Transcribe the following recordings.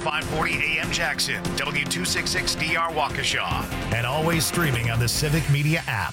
540 AM Jackson, W266DR Waukesha, and always streaming on the Civic Media app.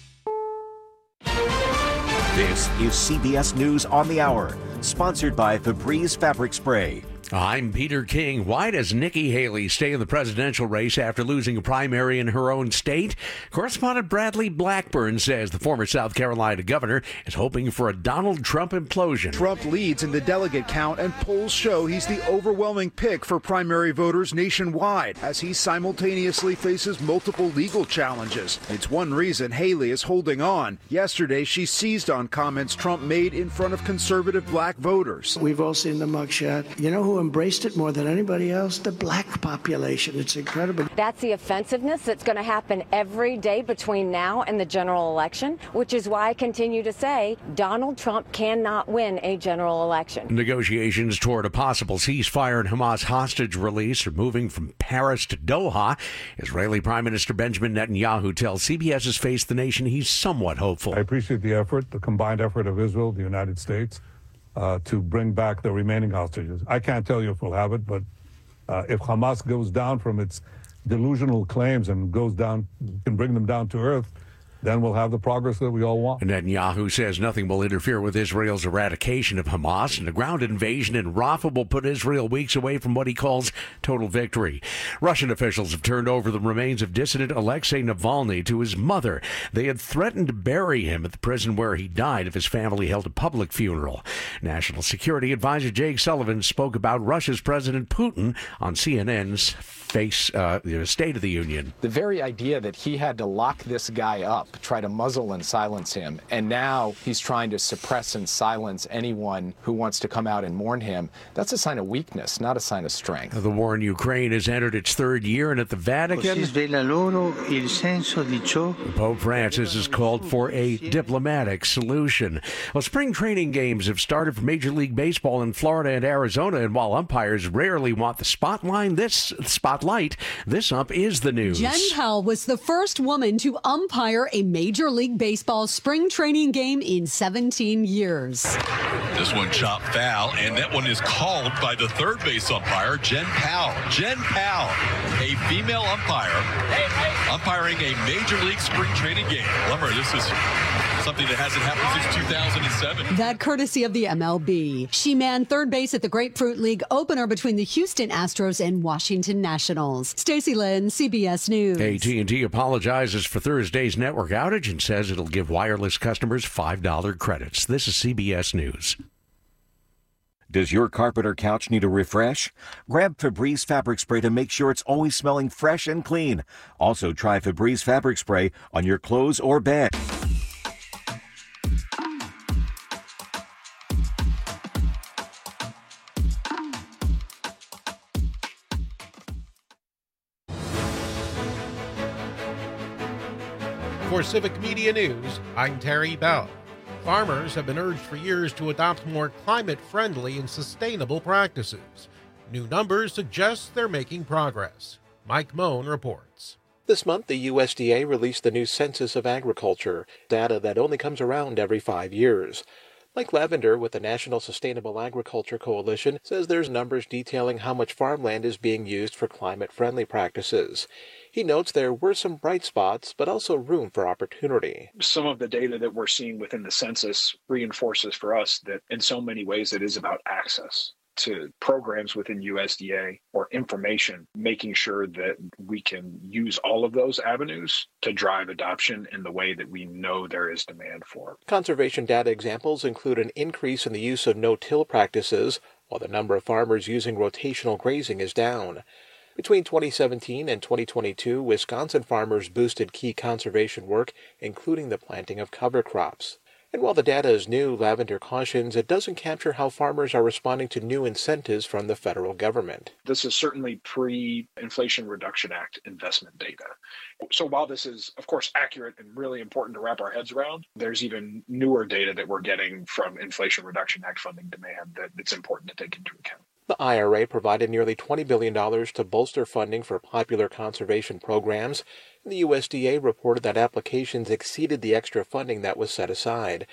This is CBS News on the Hour, sponsored by Febreze Fabric Spray. I'm Peter King. Why does Nikki Haley stay in the presidential race after losing a primary in her own state? Correspondent Bradley Blackburn says the former South Carolina governor is hoping for a Donald Trump implosion. Trump leads in the delegate count, and polls show he's the overwhelming pick for primary voters nationwide as he simultaneously faces multiple legal challenges. It's one reason Haley is holding on. Yesterday, she seized on comments Trump made in front of conservative black voters. We've all seen the mugshot. You know who embraced it more than anybody else? The black population. It's incredible. That's the offensiveness that's going to happen every day between now and the general election, which is why I continue to say Donald Trump cannot win a general election. Negotiations toward a possible ceasefire and Hamas hostage release are moving from Paris to Doha. Israeli Prime Minister Benjamin Netanyahu tells CBS's Face the Nation he's somewhat hopeful. I appreciate the effort, the combined effort of Israel, the United States, to bring back the remaining hostages. I can't tell you if we'll have it, but if Hamas goes down from its delusional claims and goes down, can bring them down to earth, then we'll have the progress that we all want. Netanyahu says nothing will interfere with Israel's eradication of Hamas, and a ground invasion in Rafah will put Israel weeks away from what he calls total victory. Russian officials have turned over the remains of dissident Alexei Navalny to his mother. They had threatened to bury him at the prison where he died if his family held a public funeral. National Security Advisor Jake Sullivan spoke about Russia's President Putin on CNN's State of the Union. The very idea that he had to lock this guy up, try to muzzle and silence him, and now he's trying to suppress and silence anyone who wants to come out and mourn him, that's a sign of weakness, not a sign of strength. The war in Ukraine has entered its third year, and at the Vatican, Pope Francis has called for a diplomatic solution. Well, spring training games have started for Major League Baseball in Florida and Arizona, and while umpires rarely want the spotlight, this up is the news. Jen Powell was the first woman to umpire a Major League Baseball spring training game in 17 years. This one chopped foul, and that one is called by the third base umpire, Jen Powell. Jen Powell, a female umpire, umpiring a Major League spring training game. Remember, this is something that hasn't happened since 2007. That courtesy of the MLB. She manned third base at the Grapefruit League opener between the Houston Astros and Washington Nationals. Stacey Lynn, CBS News. AT&T apologizes for Thursday's network outage and says it'll give wireless customers $5 credits. This is CBS News. Does your carpet or couch need a refresh? Grab Febreze Fabric Spray to make sure it's always smelling fresh and clean. Also, try Febreze Fabric Spray on your clothes or bed. For Civic Media News, I'm Terry Bell. Farmers have been urged for years to adopt more climate-friendly and sustainable practices. New numbers suggest they're making progress. Mike Moan reports. This month, the USDA released the new Census of Agriculture, data that only comes around every 5 years. Mike Lavender with the National Sustainable Agriculture Coalition says there's numbers detailing how much farmland is being used for climate-friendly practices. He notes there were some bright spots, but also room for opportunity. Some of the data that we're seeing within the census reinforces for us that in so many ways it is about access to programs within USDA or information, making sure that we can use all of those avenues to drive adoption in the way that we know there is demand for. Conservation data examples include an increase in the use of no-till practices, while the number of farmers using rotational grazing is down. Between 2017 and 2022, Wisconsin farmers boosted key conservation work, including the planting of cover crops. And while the data is new, Lavender cautions it doesn't capture how farmers are responding to new incentives from the federal government. This is certainly pre-Inflation Reduction Act investment data. So while this is, of course, accurate and really important to wrap our heads around, there's even newer data that we're getting from Inflation Reduction Act funding demand that it's important to take into account. The IRA provided nearly $20 billion to bolster funding for popular conservation programs. The USDA reported that applications exceeded the extra funding that was set aside.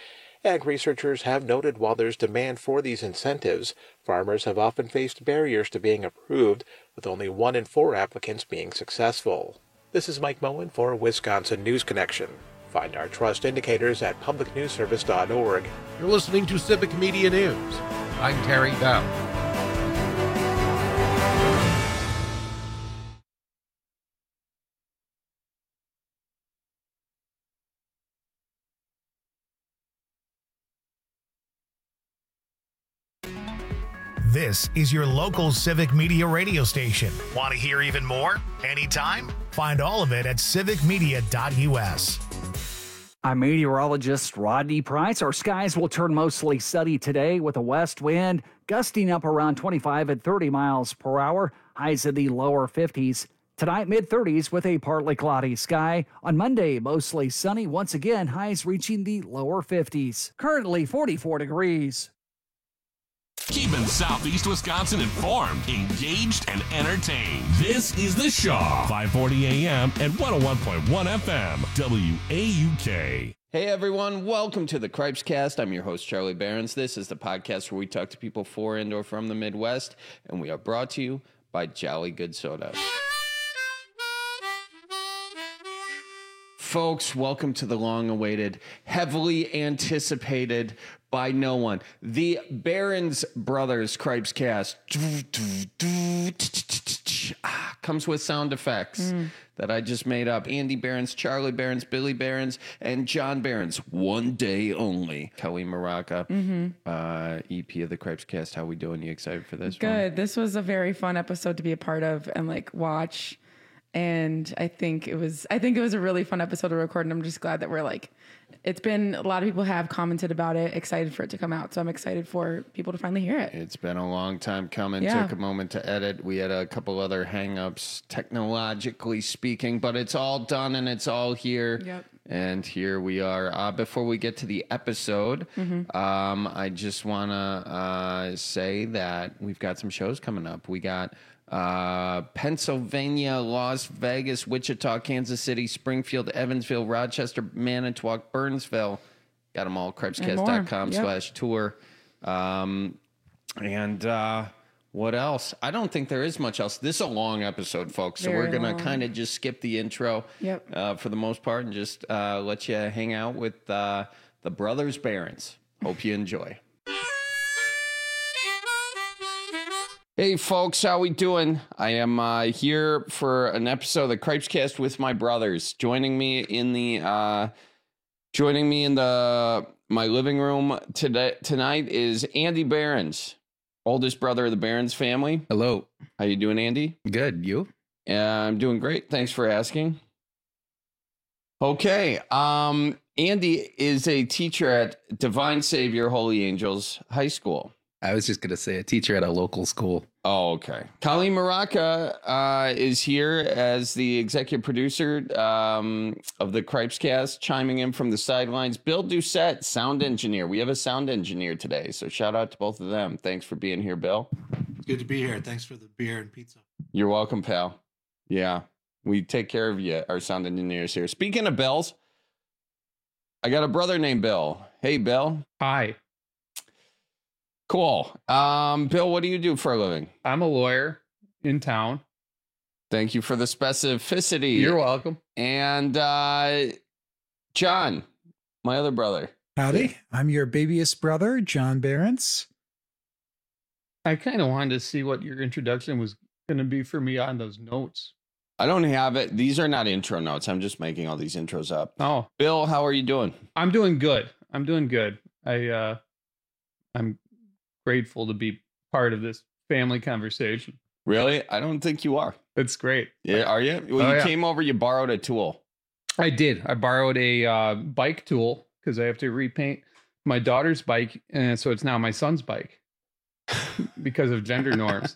Ag researchers have noted while there's demand for these incentives, farmers have often faced barriers to being approved, with only 1 in 4 applicants being successful. This is Mike Moen for Wisconsin News Connection. Find our trust indicators at publicnewsservice.org. You're listening to Civic Media News. I'm Terry Bell. This is your local Civic Media radio station. Want to hear even more? Anytime? Find all of it at civicmedia.us. I'm meteorologist Rodney Price. Our skies will turn mostly sunny today with a west wind gusting up around 25 and 30 miles per hour, highs in the lower 50s. Tonight, mid-30s with a partly cloudy sky. On Monday, mostly sunny once again, highs reaching the lower 50s. Currently 44 degrees. Keeping Southeast Wisconsin informed, engaged, and entertained. This is The Shaw, 540 AM and 101.1 FM, WAUK. Hey everyone, welcome to the Cripes Cast. I'm your host, Charlie Behrens. This is the podcast where we talk to people for and or from the Midwest, and we are brought to you by Jolly Good Soda. Folks, welcome to the long-awaited, heavily anticipated by no one, the Behrens Brothers Cripes Cast. Comes with sound effects that I just made up. Andy Behrens, Charlie Behrens, Billy Behrens, and John Behrens. One day only. Kelly Maraca, EP of the Cripes Cast. How we doing? You excited for this one? Good. This was a very fun episode to be a part of and watch. And I think it was a really fun episode to record, and I'm just glad that it's been, a lot of people have commented about it, excited for it to come out. So I'm excited for people to finally hear it. It's been a long time coming. Yeah. Took a moment to edit. We had a couple other hangups, technologically speaking, but it's all done and it's all here. Yep. And here we are. Before we get to the episode, I just want to say that we've got some shows coming up. We got Pennsylvania, Las Vegas, Wichita, Kansas City, Springfield, Evansville, Rochester, Manitowoc, Burnsville. Got them all, cripescast.com/tour. What else? I don't think there is much else. This is a long episode, folks, so we're going to kind of just skip the intro for the most part and just let you hang out with the Brothers Behrens. Hope you enjoy. Hey folks, how we doing? I am here for an episode of the Cripes Cast with my brothers. Joining me in my living room tonight is Andy Behrens, oldest brother of the Behrens family. Hello. How you doing, Andy? Good. You? I'm doing great. Thanks for asking. Okay. Andy is a teacher at Divine Savior Holy Angels High School. I was just going to say a teacher at a local school. Oh, okay. Colleen Maraca is here as the executive producer of the Cripes Cast, chiming in from the sidelines. Bill Doucette, sound engineer. We have a sound engineer today, so shout out to both of them. Thanks for being here, Bill. It's good to be here. Thanks for the beer and pizza. You're welcome, pal. Yeah, we take care of you, our sound engineers here. Speaking of Bills, I got a brother named Bill. Hey, Bill. Hi. Cool. Bill, what do you do for a living? I'm a lawyer in town. Thank you for the specificity. You're welcome. And John, my other brother. Howdy. I'm your babyest brother, John Behrens. I kind of wanted to see what your introduction was going to be for me on those notes. I don't have it. These are not intro notes. I'm just making all these intros up. Oh. Bill, how are you doing? I'm doing good. I'm grateful to be part of this family conversation. Really? I don't think you are. It's great. Yeah, are you? Well, you came over, you borrowed a tool. I did. I borrowed a bike tool because I have to repaint my daughter's bike, and so it's now my son's bike because of gender norms.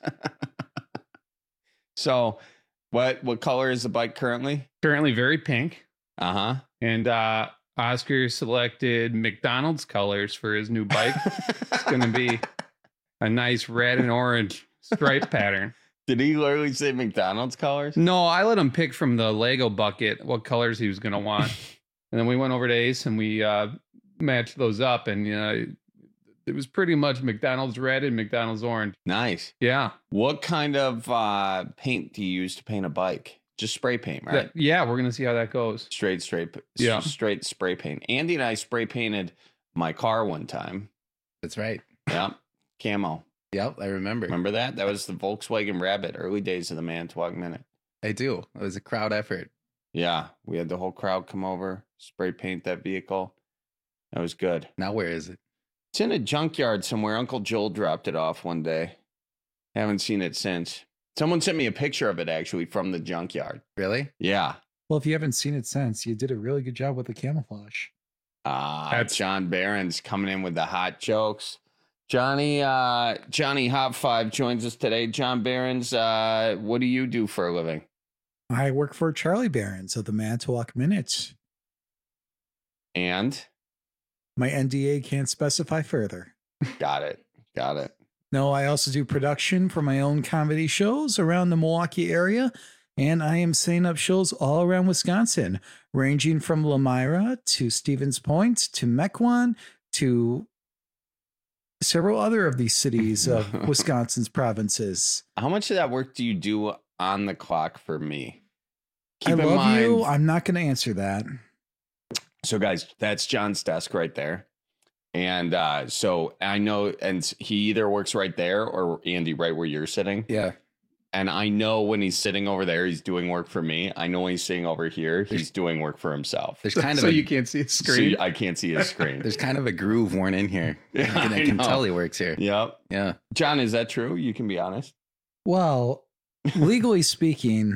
So, what color is the bike currently? Currently very pink. Uh-huh. And Oscar selected McDonald's colors for his new bike. It's going to be a nice red and orange stripe pattern. Did he literally say McDonald's colors? No, I let him pick from the Lego bucket what colors he was going to want. And then we went over to Ace and we match those up, and it was pretty much McDonald's red and McDonald's orange. Nice. Yeah. What kind of paint do you use to paint a bike? Just spray paint, right? Yeah, we're gonna see how that goes. Straight spray paint. Andy and I spray painted my car one time. That's right. Yeah, camo. Yep, I remember. Remember that? That was the Volkswagen Rabbit, early days of the Manitowoc Minute. I do. It was a crowd effort. Yeah, we had the whole crowd come over, spray paint that vehicle. That was good. Now where is it? It's in a junkyard somewhere. Uncle Joel dropped it off one day. Haven't seen it since. Someone sent me a picture of it, actually, from the junkyard. Really? Yeah. Well, if you haven't seen it since, you did a really good job with the camouflage. That's John Behrens coming in with the hot jokes. Johnny Hop 5 joins us today. John Behrens, what do you do for a living? I work for Charlie Behrens of the Manitowoc Minute. And? My NDA can't specify further. Got it. No, I also do production for my own comedy shows around the Milwaukee area, and I am setting up shows all around Wisconsin, ranging from Lamira to Stevens Point to Mequon to several other of these cities of Wisconsin's provinces. How much of that work do you do on the clock for me? I love you. I'm not going to answer that. So, guys, that's John's desk right there. And so I know, and he either works right there or Andy, right where you're sitting. Yeah. And I know when he's sitting over there, he's doing work for me. I know when he's sitting over here, he's doing work for himself. There's kind of so you can't see his screen. So I can't see his screen. There's kind of a groove worn in here. Yeah, I can tell he works here. Yep. Yeah. John, is that true? You can be honest. Well, legally speaking,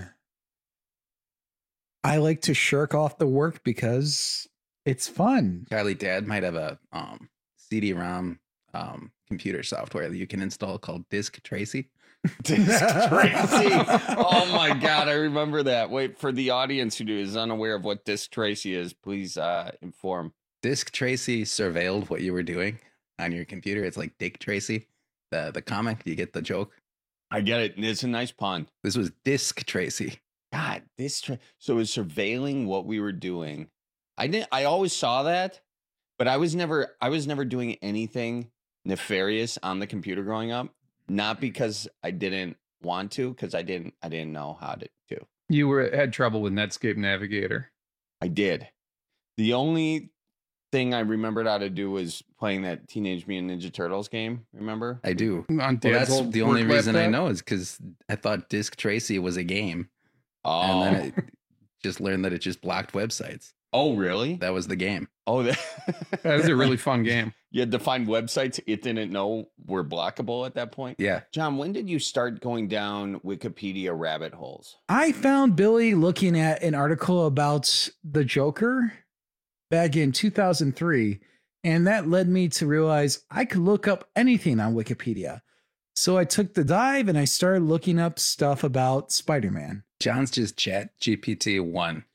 I like to shirk off the work because it's fun. Charlie, Dad might have a CD-ROM computer software that you can install called Disk Tracy. Disk Tracy. Oh my God, I remember that. Wait, for the audience who is unaware of what Disk Tracy is, please inform. Disk Tracy surveilled what you were doing on your computer. It's like Dick Tracy, the comic. You get the joke? I get it. It's a nice pun. This was Disk Tracy. God, so it was surveilling what we were doing. I always saw that, but I was never doing anything nefarious on the computer growing up. Not because I didn't want to, because I didn't know how to do. You had trouble with Netscape Navigator. I did. The only thing I remembered how to do was playing that Teenage Mutant Ninja Turtles game. Remember? I do. On that's the only reason I know is because I thought Disk Tracy was a game. Oh. And then I just learned that it just blocked websites. Oh, really? That was the game. Oh, that is a really fun game. You had to find websites it didn't know were blockable at that point? Yeah. John, when did you start going down Wikipedia rabbit holes? I found Billy looking at an article about the Joker back in 2003, and that led me to realize I could look up anything on Wikipedia. So I took the dive and I started looking up stuff about Spider-Man. John's just Chat GPT 1.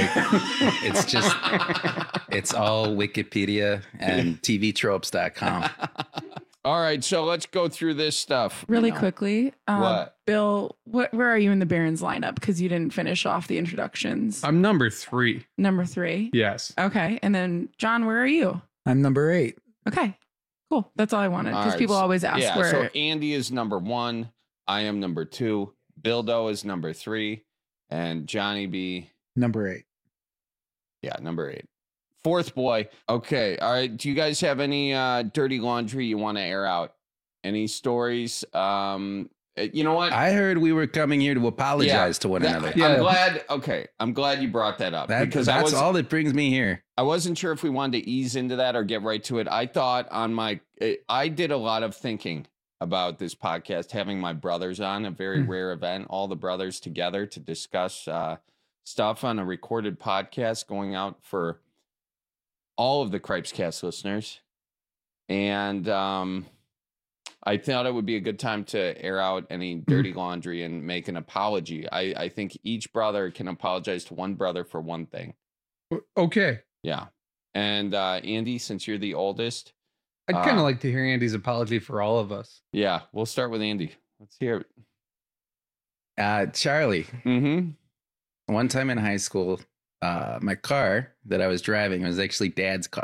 It's all Wikipedia and tvtropes.com. All right, so let's go through this stuff. Really quickly. What? Bill, where are you in the Barons lineup? Because you didn't finish off the introductions. I'm number 3. Number 3? Yes. Okay. And then, John, where are you? I'm number 8. Okay. Cool. That's all I wanted. Because people always ask where. So Andy is number 1. I am number 2. Bildo is number 3. And Johnny B. Number 8. Yeah, number 8. Fourth boy. Okay. All right. Do you guys have any dirty laundry you want to air out? Any stories? You know what? I heard we were coming here to apologize to one another. I'm glad you brought that up. Because that's all that brings me here. I wasn't sure if we wanted to ease into that or get right to it. I thought I did a lot of thinking about this podcast, having my brothers on, a very rare event, all the brothers together to discuss stuff on a recorded podcast going out for all of the Cripescast listeners. And I thought it would be a good time to air out any dirty laundry and make an apology. I think each brother can apologize to one brother for one thing. Okay. Yeah. And Andy, since you're the oldest, I'd kind of like to hear Andy's apology for all of us. Yeah, we'll start with Andy. Let's hear it. Charlie. Mm-hmm. One time in high school, my car that I was driving was actually Dad's car.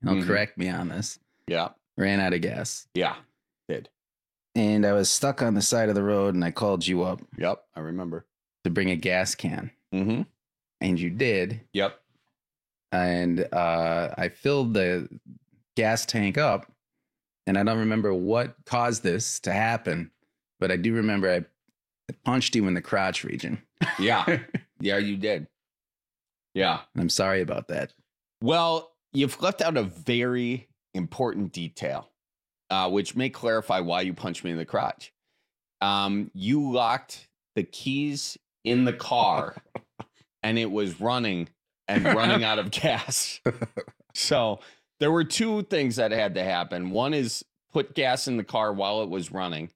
He'll correct me on this. Yeah. Ran out of gas. Yeah. Did. And I was stuck on the side of the road, and I called you up. Yep. I remember. To bring a gas can. Mm-hmm. And you did. Yep. And I filled the gas tank up, and I don't remember what caused this to happen, but I do remember I punched you in the crotch region. Yeah. Yeah, you did. Yeah. And I'm sorry about that. Well, you've left out a very important detail, which may clarify why you punched me in the crotch. You locked the keys in the car, and it was running out of gas. So there were two things that had to happen. One is put gas in the car while it was running,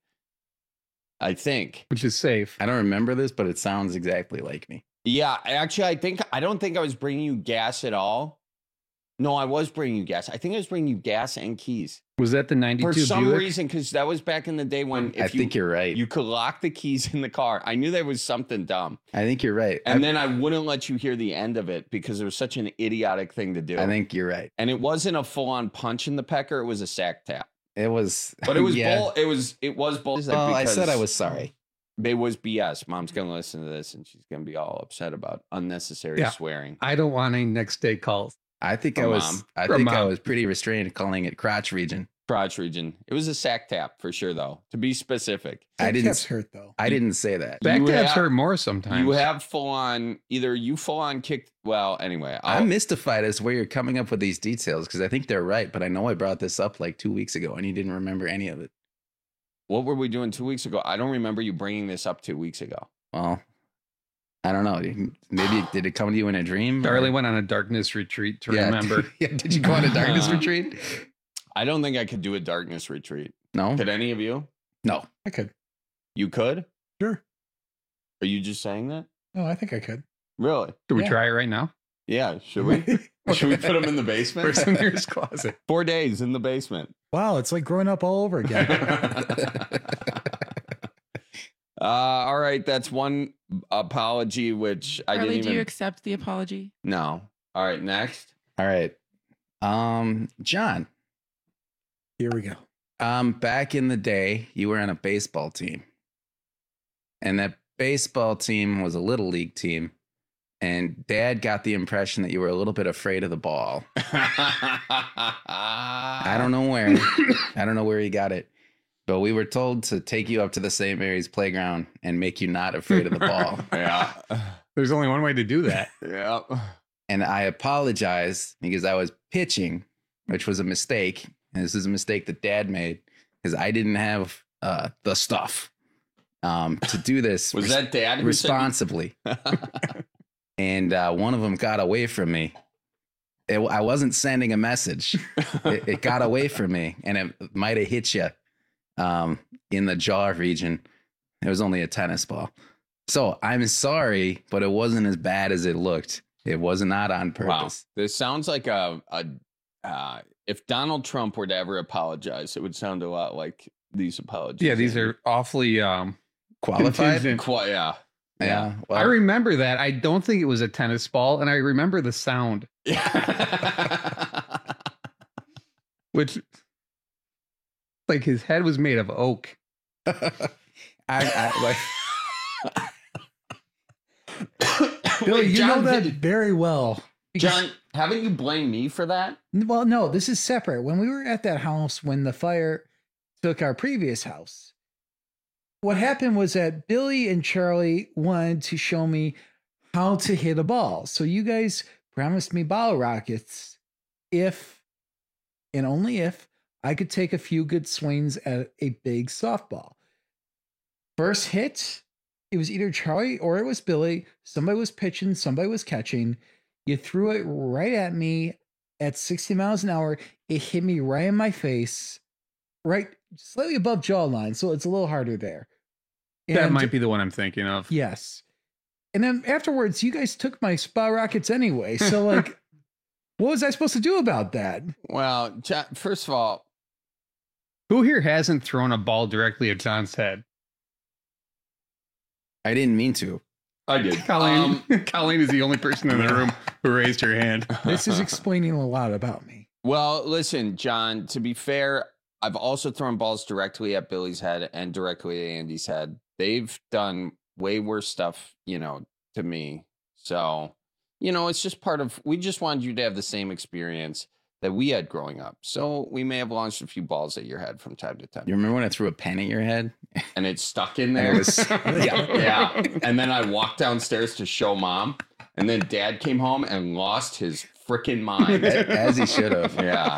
I think. Which is safe. I don't remember this, but it sounds exactly like me. Yeah, actually, I don't think I was bringing you gas at all. No, I was bringing you gas. I think I was bringing you gas and keys. Was that the 92 For some Buick? reason, because that was back in the day when I think you're right. You could lock the keys in the car. I knew there was something dumb. I think you're right. And then I wouldn't let you hear the end of it because it was such an idiotic thing to do. I think you're right. And it wasn't a full-on punch in the pecker. It was a sack tap. It was. But it was yeah. bull. It was bullshit. Well, I said I was sorry. It was BS. Mom's going to listen to this and she's going to be all upset about unnecessary swearing. I don't want any next day calls. I think I was pretty restrained calling it crotch region. Crotch region. It was a sack tap for sure, though. To be specific, I didn't hurt though. I didn't say that. Back taps hurt more sometimes. You have full on. Either you full on kicked. Well, anyway, I'm mystified as to where you're coming up with these details because I think they're right, but I know I brought this up like 2 weeks ago and you didn't remember any of it. What were we doing 2 weeks ago? I don't remember you bringing this up 2 weeks ago. Well, I don't know. Maybe did it come to you in a dream? Charlie went on a darkness retreat to remember. Yeah, did you go on a darkness retreat? I don't think I could do a darkness retreat. No. Could any of you? No. I could. You could? Sure. Are you just saying that? No, I think I could. Really? Should we try it right now? Yeah. Should we? Should we put them in the basement? First in your closet. 4 days in the basement. Wow, it's like growing up all over again. All right, that's one apology, which I didn't even. Do you accept the apology? No. All right, next. All right. John. Here we go. Back in the day, you were on a baseball team. And that baseball team was a little league team. And Dad got the impression that you were a little bit afraid of the ball. I don't know where. I don't know where he got it. But we were told to take you up to the St. Mary's playground and make you not afraid of the ball. Yeah. There's only one way to do that. Yeah. And I apologize because I was pitching, which was a mistake. And this is a mistake that Dad made because I didn't have the stuff to do this. Was that Dad responsibly? And one of them got away from me. I wasn't sending a message. It got away from me, and it might have hit you in the jaw region. It was only a tennis ball. So I'm sorry, but it wasn't as bad as it looked. It was not on purpose. Wow. This sounds like if Donald Trump were to ever apologize, it would sound a lot like these apologies. Yeah, these are awfully qualified. Yeah. Yeah. Well, I remember that. I don't think it was a tennis ball, and I remember the sound. Which, like, his head was made of oak. I Billy, you know that very well. John, haven't you blamed me for that? Well, no, this is separate. When we were at that house, when the fire took our previous house, what happened was that Billy and Charlie wanted to show me how to hit a ball. So you guys promised me bottle rockets if, and only if, I could take a few good swings at a big softball. First hit, it was either Charlie or it was Billy. Somebody was pitching, somebody was catching. You threw it right at me at 60 miles an hour. It hit me right in my face, right slightly above jawline, so it's a little harder there. That might be the one I'm thinking of. Yes. And then afterwards, you guys took my spa rockets anyway. So, like, what was I supposed to do about that? Well, John, first of all, who here hasn't thrown a ball directly at John's head? I didn't mean to. I did. Colleen is the only person in the room who raised her hand. This is explaining a lot about me. Well, listen, John, to be fair, I've also thrown balls directly at Billy's head and directly at Andy's head. They've done way worse stuff, to me. So, it's just we just wanted you to have the same experience that we had growing up. So we may have launched a few balls at your head from time to time. You remember when I threw a pen at your head? And it stuck in there? Yeah. And then I walked downstairs to show Mom. And then Dad came home and lost his freaking mind. As he should have. Yeah.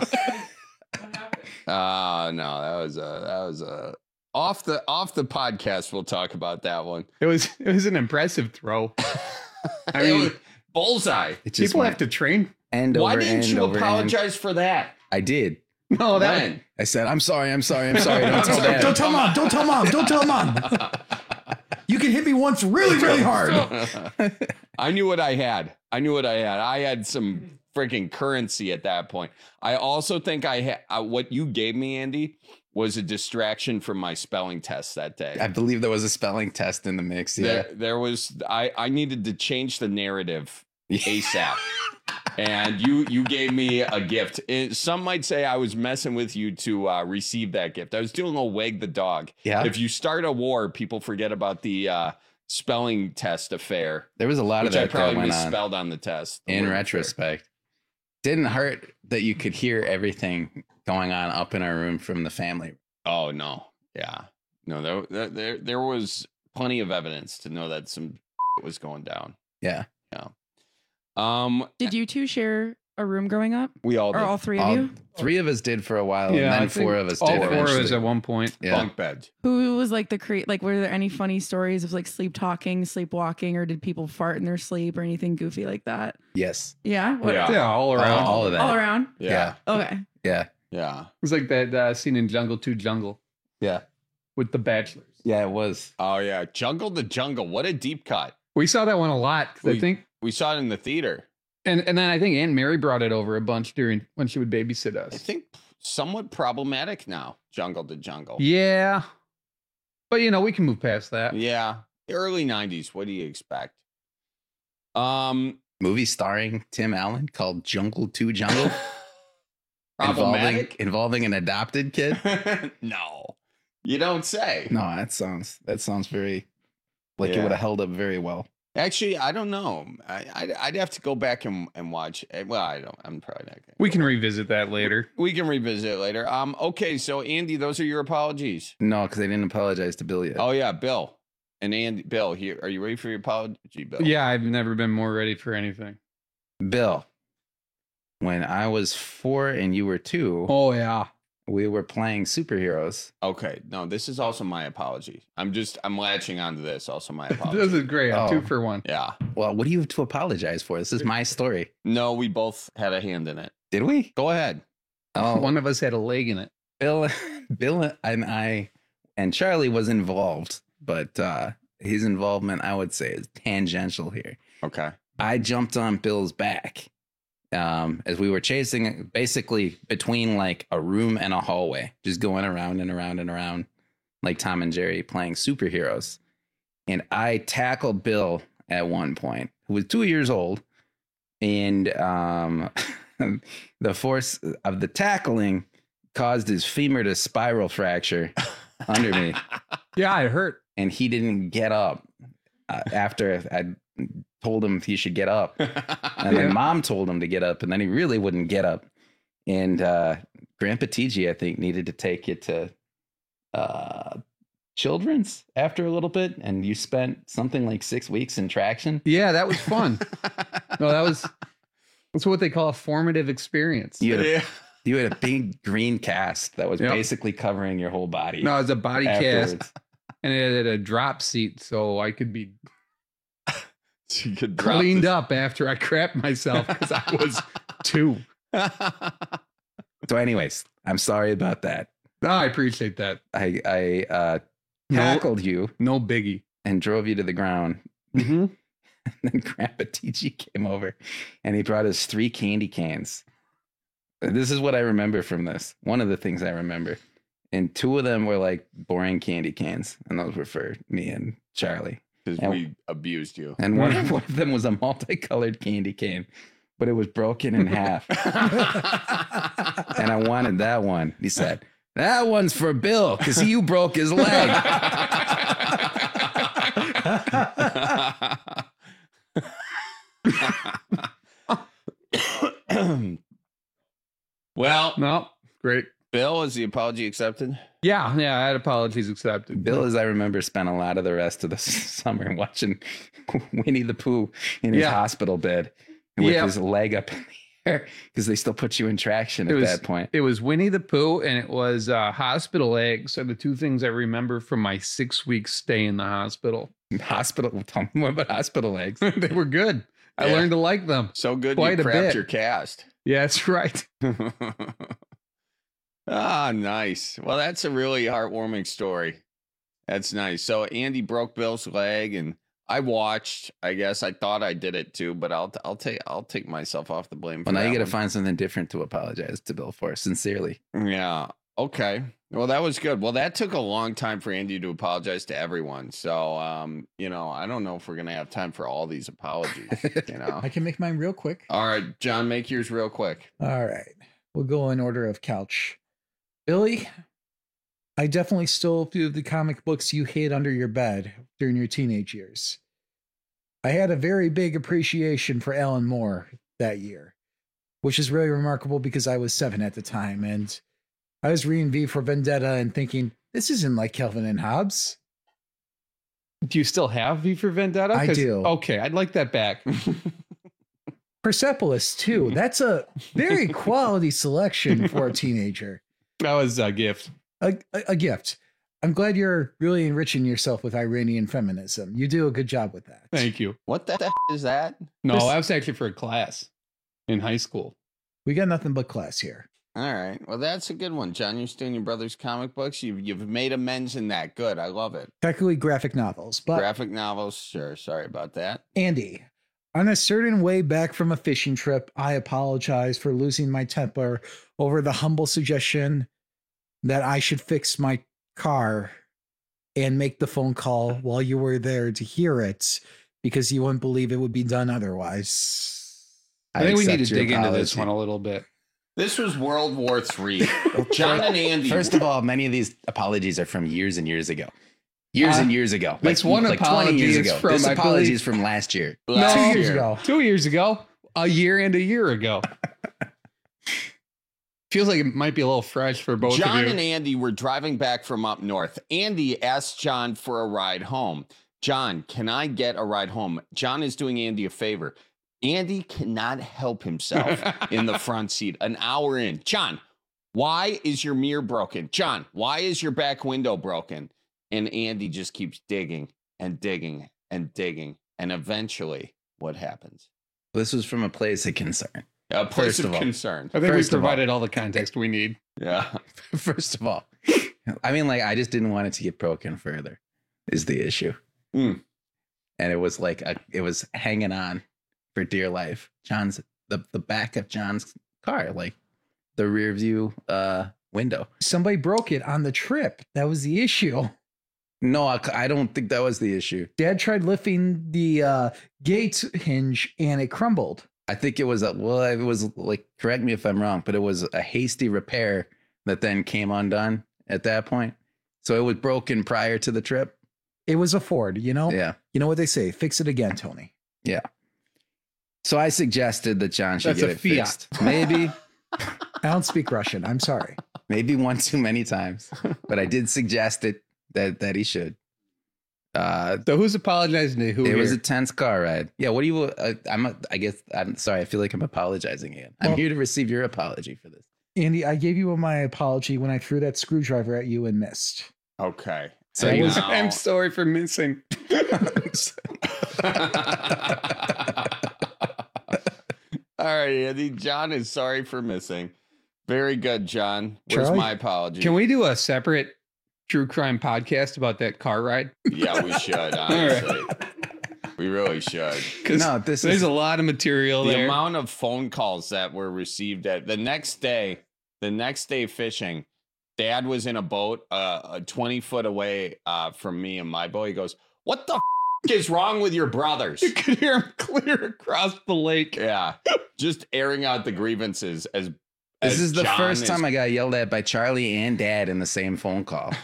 No, that was a off the podcast. We'll talk about that one. It was an impressive throw. I mean, bullseye. People have to train. Why didn't you apologize for that? I did. No, I said, I'm sorry. Don't tell Dad. Don't tell Mom. Don't tell Mom. You can hit me once really, really hard. I knew what I had. I had some freaking currency at that point. I also think I had what you gave me, Andy, was a distraction from my spelling test that day. I believe there was a spelling test in the mix. Yeah. There was. I needed to change the narrative ASAP. And you gave me a gift. Some might say I was messing with you to receive that gift. I was doing a wag the dog. Yeah. If you start a war, people forget about the spelling test affair. There was a lot of that. that I probably went misspelled on the test. In retrospect, didn't hurt that you could hear everything going on up in our room from the family. Oh no, yeah, no. There was plenty of evidence to know that some was going down. Yeah. Did you two share a room growing up? We all did. Or all three of you? 3 of us did for a while, and then 4 of us did eventually. All 4 of us at one point. Yeah. Bunk bed. Who was like were there any funny stories of like sleep talking, sleepwalking, or did people fart in their sleep or anything goofy like that? Yes. Yeah? Yeah, all around. All of that. All around? Yeah. Okay. Yeah. Yeah. It was like that scene in Jungle to Jungle. Yeah. With the bachelors. Yeah, it was. Oh yeah, Jungle to Jungle. What a deep cut. We saw that one a lot. I think we saw it in the theater. And then I think Aunt Mary brought it over a bunch when she would babysit us. I think somewhat problematic now, Jungle to Jungle. Yeah. But, we can move past that. Yeah. Early 90s. What do you expect? Movie starring Tim Allen called Jungle to Jungle. Problematic? Involving an adopted kid? No. You don't say. No, that sounds very like it would have held up very well. Actually, I don't know. I'd have to go back and watch. Well, I don't. I'm probably not going. We can revisit that later. Okay, so Andy, those are your apologies. No, because I didn't apologize to Bill yet. Oh yeah, Bill and Andy. Bill, here, are you ready for your apology, Bill? Yeah, I've never been more ready for anything. Bill, when I was 4 and you were 2. Oh yeah. We were playing superheroes. Okay. No, this is also my apology. I'm latching onto this. Also my apology. This is great. I'm 2 for 1. Yeah. Well, what do you have to apologize for? This is my story. No, we both had a hand in it. Did we? Go ahead. Oh, one of us had a leg in it. Bill and I and Charlie was involved, but his involvement, I would say, is tangential here. Okay. I jumped on Bill's back. As we were chasing basically between like a room and a hallway, just going around and around and around like Tom and Jerry playing superheroes. And I tackled Bill at one point, who was 2 years old. And the force of the tackling caused his femur to spiral fracture under me. Yeah, it hurt. And he didn't get up after I told him he should get up. And then Mom told him to get up, and then he really wouldn't get up. And Grandpa TG, I think, needed to take you to Children's after a little bit, and you spent something like 6 weeks in traction. Yeah, that was fun. No, that's what they call a formative experience. You had a big green cast that was basically covering your whole body. No, it was a body afterwards. cast, and it had a drop seat, so I could be you could cleaned up after I crapped myself because I was 2. So anyways, I'm sorry about that. No, I appreciate that. I tackled you. No biggie. And drove you to the ground. Mm-hmm. And then Grandpa TG came over and he brought us 3 candy cans. This is what I remember from this. One of the things I remember. And 2 of them were like boring candy cans. And those were for me and Charlie. Because we abused you. And one of them was a multicolored candy cane. but it was broken in half. And I wanted that one. He said, that one's for Bill because you broke his leg. Well, no, great. Bill, is the apology accepted? Yeah, I had apologies accepted. Bill, as I remember, spent a lot of the rest of the summer watching Winnie the Pooh in his hospital bed with his leg up in the air because they still put you in traction at that point. It was Winnie the Pooh and it was hospital eggs are the two things I remember from my 6-week stay in the hospital. Hospital? Tell me more about hospital eggs. They were good. I learned to like them. So good Quite you a crapped bit. your cast. Yeah, that's right. Nice. Well, that's a really heartwarming story. That's nice. So Andy broke Bill's leg, and I watched. I guess I thought I did it too, but I'll take myself off the blame. Well, now you got to find something different to apologize to Bill for, sincerely. Yeah. Okay. Well, that was good. Well, that took a long time for Andy to apologize to everyone. So, I don't know if we're gonna have time for all these apologies. I can make mine real quick. All right, John, make yours real quick. All right. We'll go in order of couch. Billy, I definitely stole a few of the comic books you hid under your bed during your teenage years. I had a very big appreciation for Alan Moore that year, which is really remarkable because I was 7 at the time, and I was reading V for Vendetta and thinking, this isn't like Calvin and Hobbes. Do you still have V for Vendetta? I do. Okay, I'd like that back. Persepolis, too. That's a very quality selection for a teenager. That was a gift. A gift. I'm glad you're really enriching yourself with Iranian feminism. You do a good job with that. Thank you. What the is that? No, that was actually for a class in high school. We got nothing but class here. All right. Well, that's a good one, John. You're stealing your brother's comic books. You've made amends in that. Good. I love it. Technically graphic novels, but graphic novels. Sure. Sorry about that. Andy, on a certain way back from a fishing trip, I apologize for losing my temper over the humble suggestion that I should fix my car and make the phone call while you were there to hear it because you wouldn't believe it would be done otherwise. I think we need to dig into this one a little bit. This was World War III. John and Andy. First of all, many of these apologies are from years and years ago. Years and years ago. This one apology 20 years is ago. from, This I apology believe- is from last year. 2 years ago. 2 years ago. A year and a year ago. Feels like it might be a little fresh for both John of you. and Andy were driving back from up north. Andy asked John for a ride home. John, can I get a ride home? John is doing Andy a favor. Andy cannot help himself in the front seat. An hour in. John, why is your mirror broken? John, why is your back window broken? And Andy just keeps digging and digging and digging. And eventually, what happens? This was from a place of concern. A place First of of all. concern. I think we First of all- provided all the context we need. Yeah. First of all, I mean, like, I just didn't want it to get broken further, is the issue. Mm. And it was like, it was hanging on for dear life. The back of John's car, like the rear view window. Somebody broke it on the trip. That was the issue. No, I don't think that was the issue. Dad tried lifting the gate hinge and it crumbled. I think it was it was like, correct me if I'm wrong, but it was a hasty repair that then came undone at that point. So it was broken prior to the trip. It was a Ford, you know? Yeah. You know what they say? Fix it again, Tony. Yeah. So I suggested that John should That's get a it Fiat. fixed. Maybe, I don't speak Russian. I'm sorry. maybe one too many times, but I did suggest it that he should. So who's apologizing to who? It was here? a tense car ride. Yeah. What do you? I'm sorry. I feel like I'm apologizing again. I'm Well- here to receive your apology for this. Andy, I gave you my apology when I threw that screwdriver at you and missed. Okay. So That you was- know, I'm sorry for missing. All right, Andy. John is sorry for missing. Very good, John. Where's Charlie? my apology? Can we do a separate true crime podcast about that car ride? Yeah, we should, honestly. We really should. Because No, this there's is- a lot of material The there. amount of phone calls that were received at the next day fishing, Dad was in a boat 20 foot away from me and my boy. He goes, what the is wrong with your brothers? You could hear him clear across the lake. Yeah. Just airing out the grievances as This is the John first time I got yelled at by Charlie and Dad in the same phone call.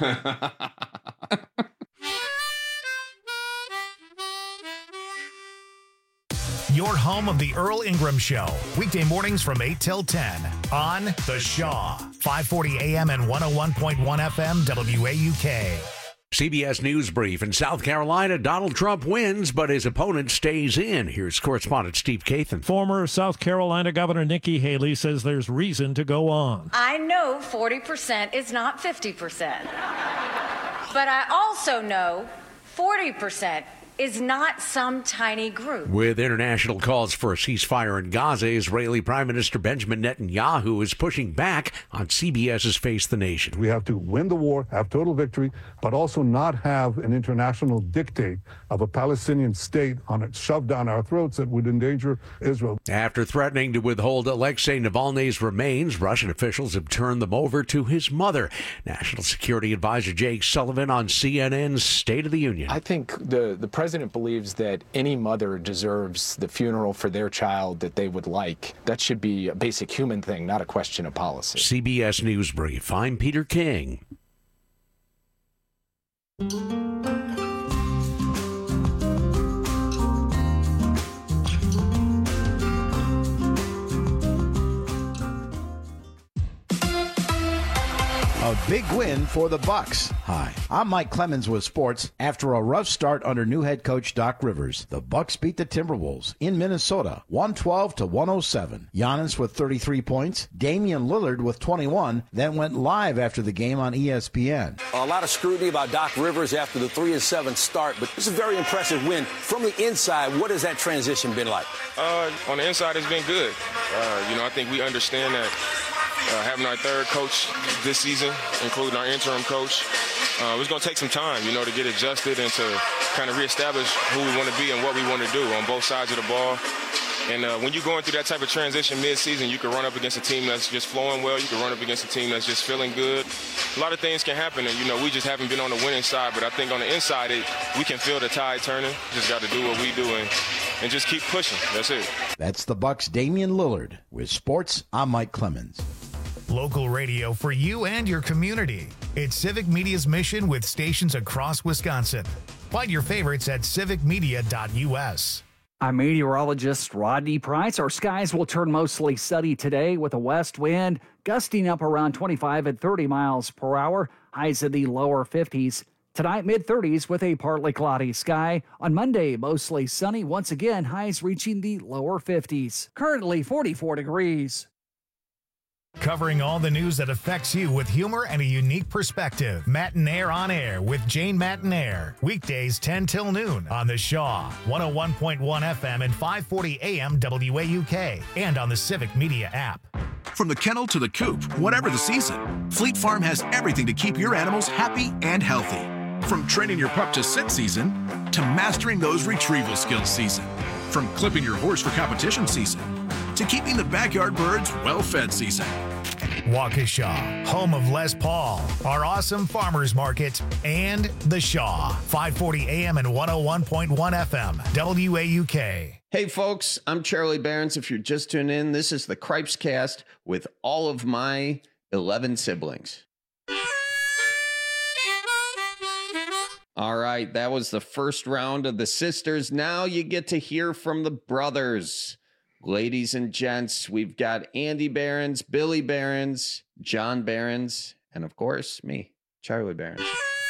Your home of the Earl Ingram Show. Weekday mornings from 8 till 10 on The Shaw. 540 AM and 101.1 FM WAUK. CBS News Brief. In South Carolina, Donald Trump wins, but his opponent stays in. Here's correspondent Steve Kathan. Former South Carolina Governor Nikki Haley says there's reason to go on. I know 40% is not 50%. But I also know 40% is not some tiny group. With international calls for a ceasefire in Gaza, Israeli Prime Minister Benjamin Netanyahu is pushing back on CBS's Face the Nation. We have to win the war, have total victory, but also not have an international dictate of a Palestinian state shoved down our throats that would endanger Israel. After threatening to withhold Alexei Navalny's remains, Russian officials have turned them over to his mother. National Security Advisor Jake Sullivan on CNN's State of the Union. I think the president believes that any mother deserves the funeral for their child that they would like. That should be a basic human thing, not a question of policy. CBS News Brief. I'm Peter King. A big win for the Bucks. Hi, I'm Mike Clemens with sports. After a rough start under new head coach Doc Rivers, the Bucks beat the Timberwolves in Minnesota, 112-107. Giannis with 33 points, Damian Lillard with 21, then went live after the game on ESPN. A lot of scrutiny about Doc Rivers after the 3-7 start, but it's a very impressive win. From the inside, what has that transition been like? On the inside, it's been good. I think we understand that having our third coach this season, including our interim coach, it's going to take some time, to get adjusted and to kind of reestablish who we want to be and what we want to do on both sides of the ball. And when you're going through that type of transition mid-season, you can run up against a team that's just flowing well. You can run up against a team that's just feeling good. A lot of things can happen, and, we just haven't been on the winning side. But I think on the inside, we can feel the tide turning. Just got to do what we do and just keep pushing. That's it. That's the Bucks' Damian Lillard. With sports, I'm Mike Clemens. Local radio for you and your community. It's Civic Media's mission with stations across Wisconsin. Find your favorites at civicmedia.us. I'm meteorologist Rodney Price. Our skies will turn mostly sunny today with a west wind gusting up around 25 and 30 miles per hour. Highs in the lower 50s. Tonight, mid-30s with a partly cloudy sky. On Monday, mostly sunny. Once again, highs reaching the lower 50s. Currently 44 degrees. Covering all the news that affects you with humor and a unique perspective. Matinaire on Air with Jane Matinaire. Weekdays 10 till noon on the Shaw, 101.1 FM and 540 AM WAUK, and on the Civic Media app. From the kennel to the coop, whatever the season, Fleet Farm has everything to keep your animals happy and healthy. From training your pup to sit season to mastering those retrieval skills season. From clipping your horse for competition season to keeping the backyard birds well-fed season. Waukesha, home of Les Paul, our awesome farmers market, and The Shaw, 540 AM and 101.1 FM, WAUK. Hey folks, I'm Charlie Behrens. If you're just tuning in, this is the Cripes Cast with all of my 11 siblings. All right, that was the first round of the sisters. Now you get to hear from the brothers. Ladies and gents, we've got Andy Behrens, Billy Behrens, John Behrens, and of course, me, Charlie Behrens.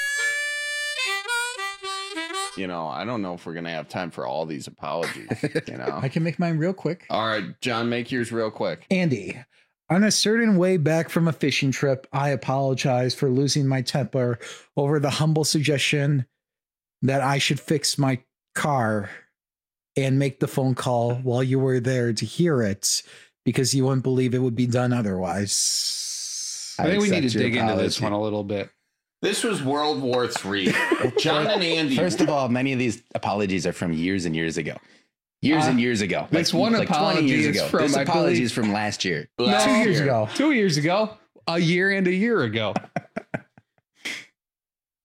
I don't know if we're going to have time for all these apologies, I can make mine real quick. All right, John, make yours real quick. Andy, on a certain way back from a fishing trip, I apologize for losing my temper over the humble suggestion that I should fix my car and make the phone call while you were there to hear it, because you wouldn't believe it would be done otherwise. I think we need to dig into this one a little bit. This was World War III. John and Andy. First of all, many of these apologies are from years and years ago. And years ago. This one apology 20 years is ago. from, This I apology believe- is from last year. 2 years ago. 2 years ago. A year and a year ago.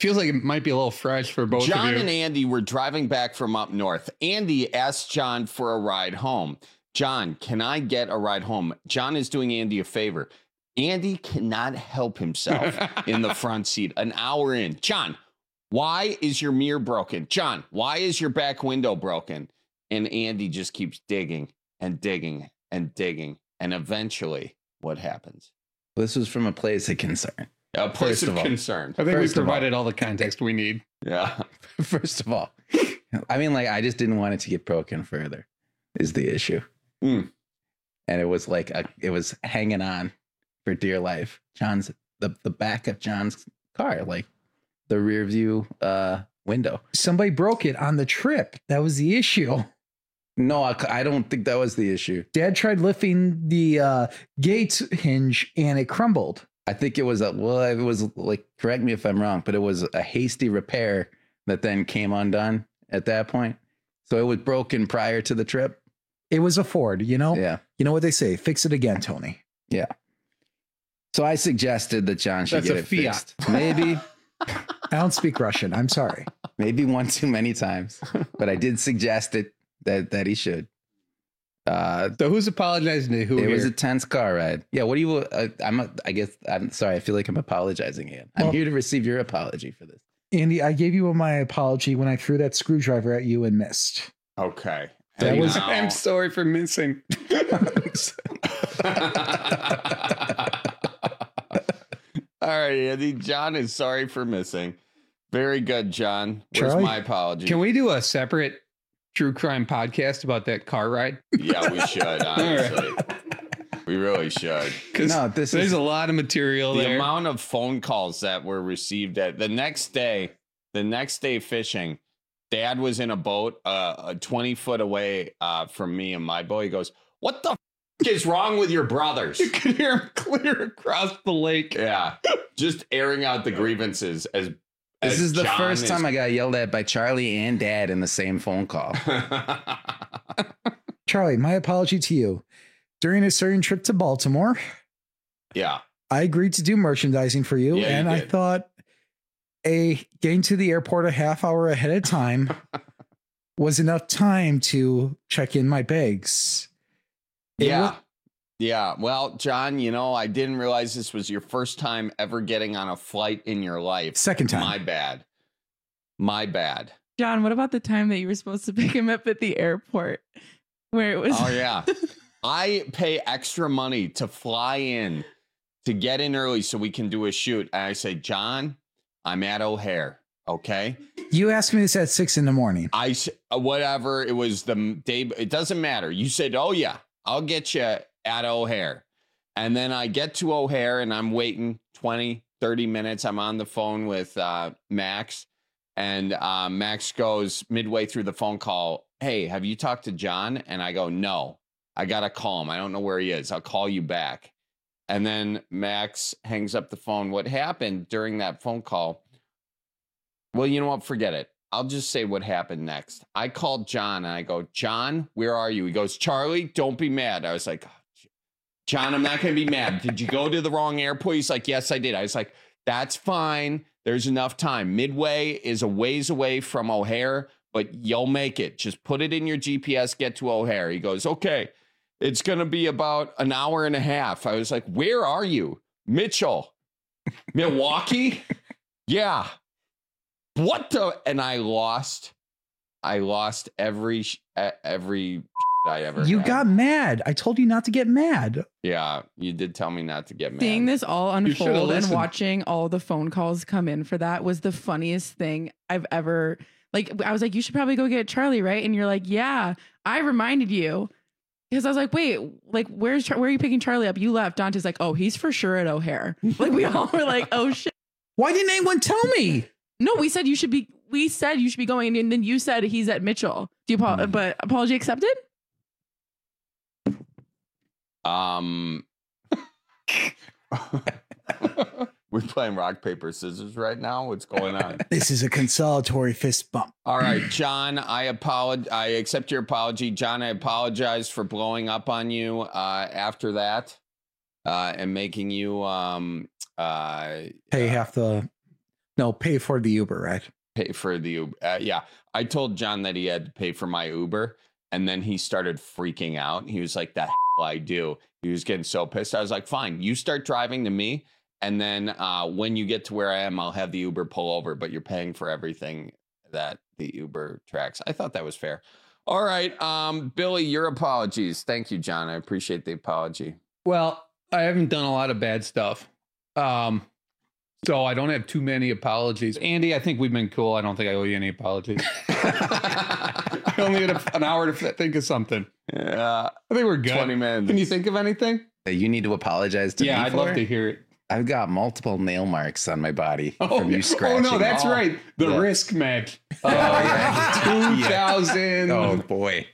Feels like it might be a little fresh for both John of you. and Andy were driving back from up north. Andy asked John for a ride home. John, can I get a ride home? John is doing Andy a favor. Andy cannot help himself in the front seat. An hour in. John, why is your mirror broken? John, why is your back window broken? And Andy just keeps digging and digging and digging. And eventually, what happens? This was from a place of concern. A place of concern. I think we provided all the context we need. Yeah. First of all, I mean, like, I just didn't want it to get broken further is the issue. And it was like, it was hanging on for dear life. The back of John's car, like the rear view window. Somebody broke it on the trip. That was the issue. No, I don't think that was the issue. Dad tried lifting the gate hinge and it crumbled. I think it was it was like, correct me if I'm wrong, but it was a hasty repair that then came undone at that point. So it was broken prior to the trip. It was a Ford, you know? Yeah. You know what they say? Fix it again, Tony. Yeah. So I suggested that John should get it fixed. Maybe. I don't speak Russian. I'm sorry. Maybe one too many times, but I did suggest it that he should. So who's apologizing to who? It here? was a tense car ride. Yeah. What do you? I'm sorry. I feel like I'm apologizing again. I'm here to receive your apology for this. Andy, I gave you my apology when I threw that screwdriver at you and missed. Okay. That was. I'm sorry for missing. All right, Andy. John is sorry for missing. Very good, John. Where's Charlie? my apology? Can we do a separate true crime podcast about that car ride? Yeah, we should, honestly. We really should. Because there's a lot of material the there. amount of phone calls that were received at the next day fishing, Dad was in a boat 20 foot away from me and my boy. He goes, "What the is wrong with your brothers?" You could hear him clear across the lake. Yeah, just airing out the grievances as This is the John first time I got yelled at by Charlie and Dad in the same phone call. Charlie, my apology to you. During a certain trip to Baltimore, yeah, I agreed to do merchandising for you, Yeah, and you I did. thought getting to the airport a half hour ahead of time was enough time to check in my bags. Yeah. Yeah. Well, John, I didn't realize this was your first time ever getting on a flight in your life. Second time. My bad. John, what about the time that you were supposed to pick him up at the airport where it was? Oh, yeah. I pay extra money to fly in to get in early so we can do a shoot. And I say, John, I'm at O'Hare. Okay. You asked me this at 6 a.m. Whatever. It was the day. It doesn't matter. You said, oh, yeah, I'll get you at O'Hare. And then I get to O'Hare and I'm waiting 20, 30 minutes. I'm on the phone with Max. And Max goes midway through the phone call, "Hey, have you talked to John?" And I go, "No, I got to call him. I don't know where he is. I'll call you back." And then Max hangs up the phone. What happened during that phone call? Well, you know what? Forget it. I'll just say what happened next. I called John and I go, "John, where are you?" He goes, "Charlie, don't be mad." I was like, "John, I'm not going to be mad. Did you go to the wrong airport?" He's like, "Yes, I did." I was like, "That's fine. There's enough time. Midway is a ways away from O'Hare, but you'll make it. Just put it in your GPS, get to O'Hare." He goes, "Okay, it's going to be about an hour and a half." I was like, "Where are you?" "Mitchell." "Milwaukee?" "Yeah." What the? And I lost every I ever You had. got mad. I told you not to get mad. Yeah, you did tell me not to get mad. Seeing this all You should've unfold and listened. watching all the phone calls come in for that was the funniest thing I've ever. Like, I was like, "You should probably go get Charlie, right?" And you're like, "Yeah, I reminded you." Because I was like, "Wait, like, where are you picking Charlie up?" You left. Dante's like, "Oh, he's for sure at O'Hare." Like, we all were like, "Oh shit." Why didn't anyone tell me? No, we said you should be going, and then you said he's at Mitchell. Do you but apology accepted? We're playing rock, paper, scissors right now. What's going on? This is a consolatory fist bump. All right, John, I accept your apology. John, I apologize for blowing up on you after that and making you Pay half the No, pay for the Uber, right? Pay for the Uber. Yeah. I told John that he had to pay for my Uber, and then he started freaking out. He was like, "The hell I do." He was getting so pissed. I was like, "Fine, you start driving to me, and then when you get to where I am, I'll have the Uber pull over, but you're paying for everything that the Uber tracks." I thought that was fair. All right, Billy, your apologies. Thank you, John. I appreciate the apology. Well, I haven't done a lot of bad stuff. So I don't have too many apologies. Andy, I think we've been cool. I don't think I owe you any apologies. I only had an hour to think of something. Yeah. I think we're good. 20 minutes. Can you think of anything? You need to apologize to me. Yeah, I'd love to hear it. I've got multiple nail marks on my body from you Oh, scratching. no, that's right. The risk match. Oh, yeah. 2000. Oh, boy.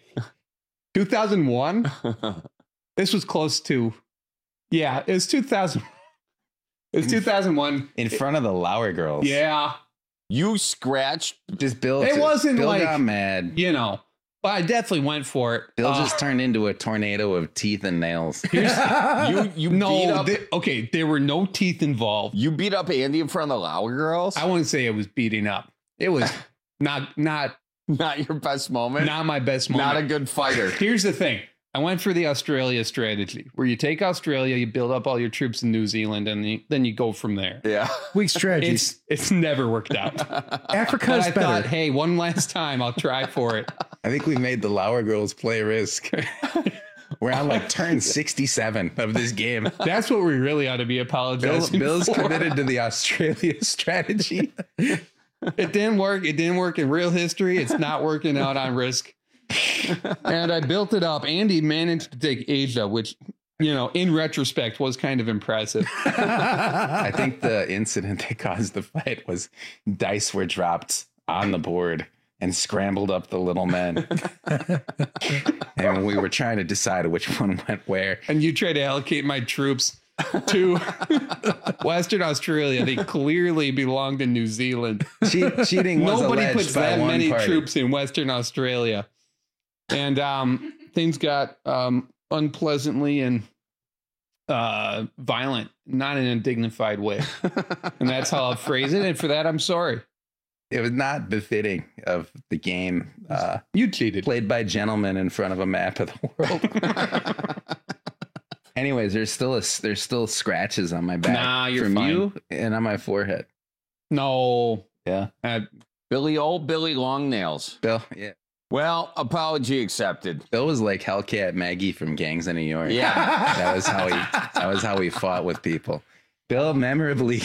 2001? This was close to. Yeah, it was 2000. It was 2001. In front of the Lauer girls. Yeah. You scratched. Just Bill. It wasn't Bill like. got mad. You know. But I definitely went for it. Bill just turned into a tornado of teeth and nails. You beat up. Okay, there were no teeth involved. You beat up Andy in front of the Lauer girls? I wouldn't say it was beating up. It was not your best moment. Not my best moment. Not a good fighter. Here's the thing. I went for the Australia strategy, where you take Australia, you build up all your troops in New Zealand, and then you go from there. Yeah. Weak strategies. It's never worked out. Africa's I better. thought, hey, one last time, I'll try for it. I think we made the Lauer girls play risk. We're on like turn 67 of this game. That's what we really ought to be apologizing Bill's for. committed to the Australia strategy. It didn't work. It didn't work in real history. It's not working out on risk. And I built it up. Andy managed to take Asia, which, you know, in retrospect was kind of impressive. I think the incident that caused the fight was dice were dropped on the board and scrambled up the little men. And we were trying to decide which one went where. And you tried to allocate my troops to Western Australia. They clearly belonged in New Zealand. Cheating was Nobody alleged puts by that one many party. troops in Western Australia. And things got unpleasantly and violent, not in a dignified way. And that's how I'll phrase it. And for that, I'm sorry. It was not befitting of the game. You cheated. Played by gentlemen in front of a map of the world. Anyways, there's still scratches on my back. Nah, you're from fine. you and on my forehead. No. Yeah. Billy long nails. Bill, yeah. Well, apology accepted. Bill was like Hellcat Maggie from Gangs of New York. Yeah. That was how he fought with people. Bill memorably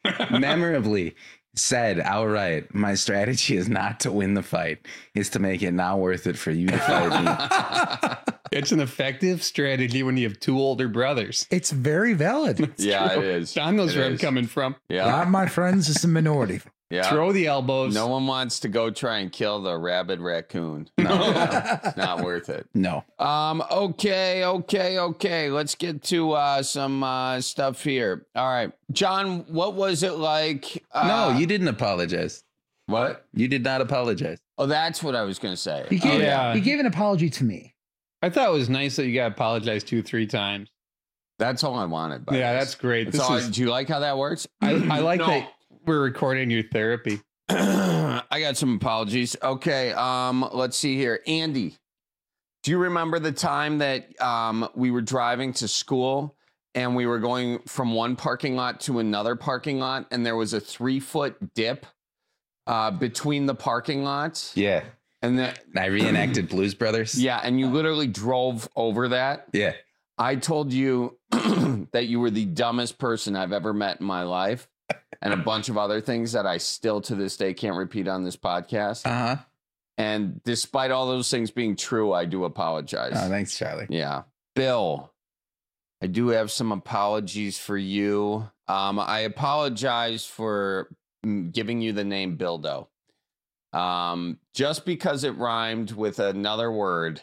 said outright, my strategy is not to win the fight. It's to make it not worth it for you to fight me. It's an effective strategy when you have two older brothers. It's very valid. Yeah, true. it is. John knows It where I'm is. coming from. Yeah. Not my friends, it's a minority. Yeah. Throw the elbows. No one wants to go try and kill the rabid raccoon. No, it's not worth it. No. Okay. Let's get to some stuff here. All right, John, what was it like? No, you didn't apologize. What? You did not apologize. Oh, that's what I was going to say. He gave, yeah. he gave an apology to me. I thought it was nice that you got apologized 2-3 times. That's all I wanted. Yeah, that's great. Do you like how that works? I like No. that we're recording your therapy. I got some apologies. Okay, let's see here. Andy, do you remember the time that we were driving to school and we were going from one parking lot to another parking lot and there was a 3-foot dip between the parking lots? Yeah. And I reenacted Blues Brothers. Yeah, and you literally drove over that. Yeah. I told you that you were the dumbest person I've ever met in my life, and a bunch of other things that I still to this day can't repeat on this podcast. Uh-huh. And despite all those things being true, I do apologize. Oh, thanks, Charlie. Yeah. Bill, I do have some apologies for you. I apologize for giving you the name Bildo. Just because it rhymed with another word,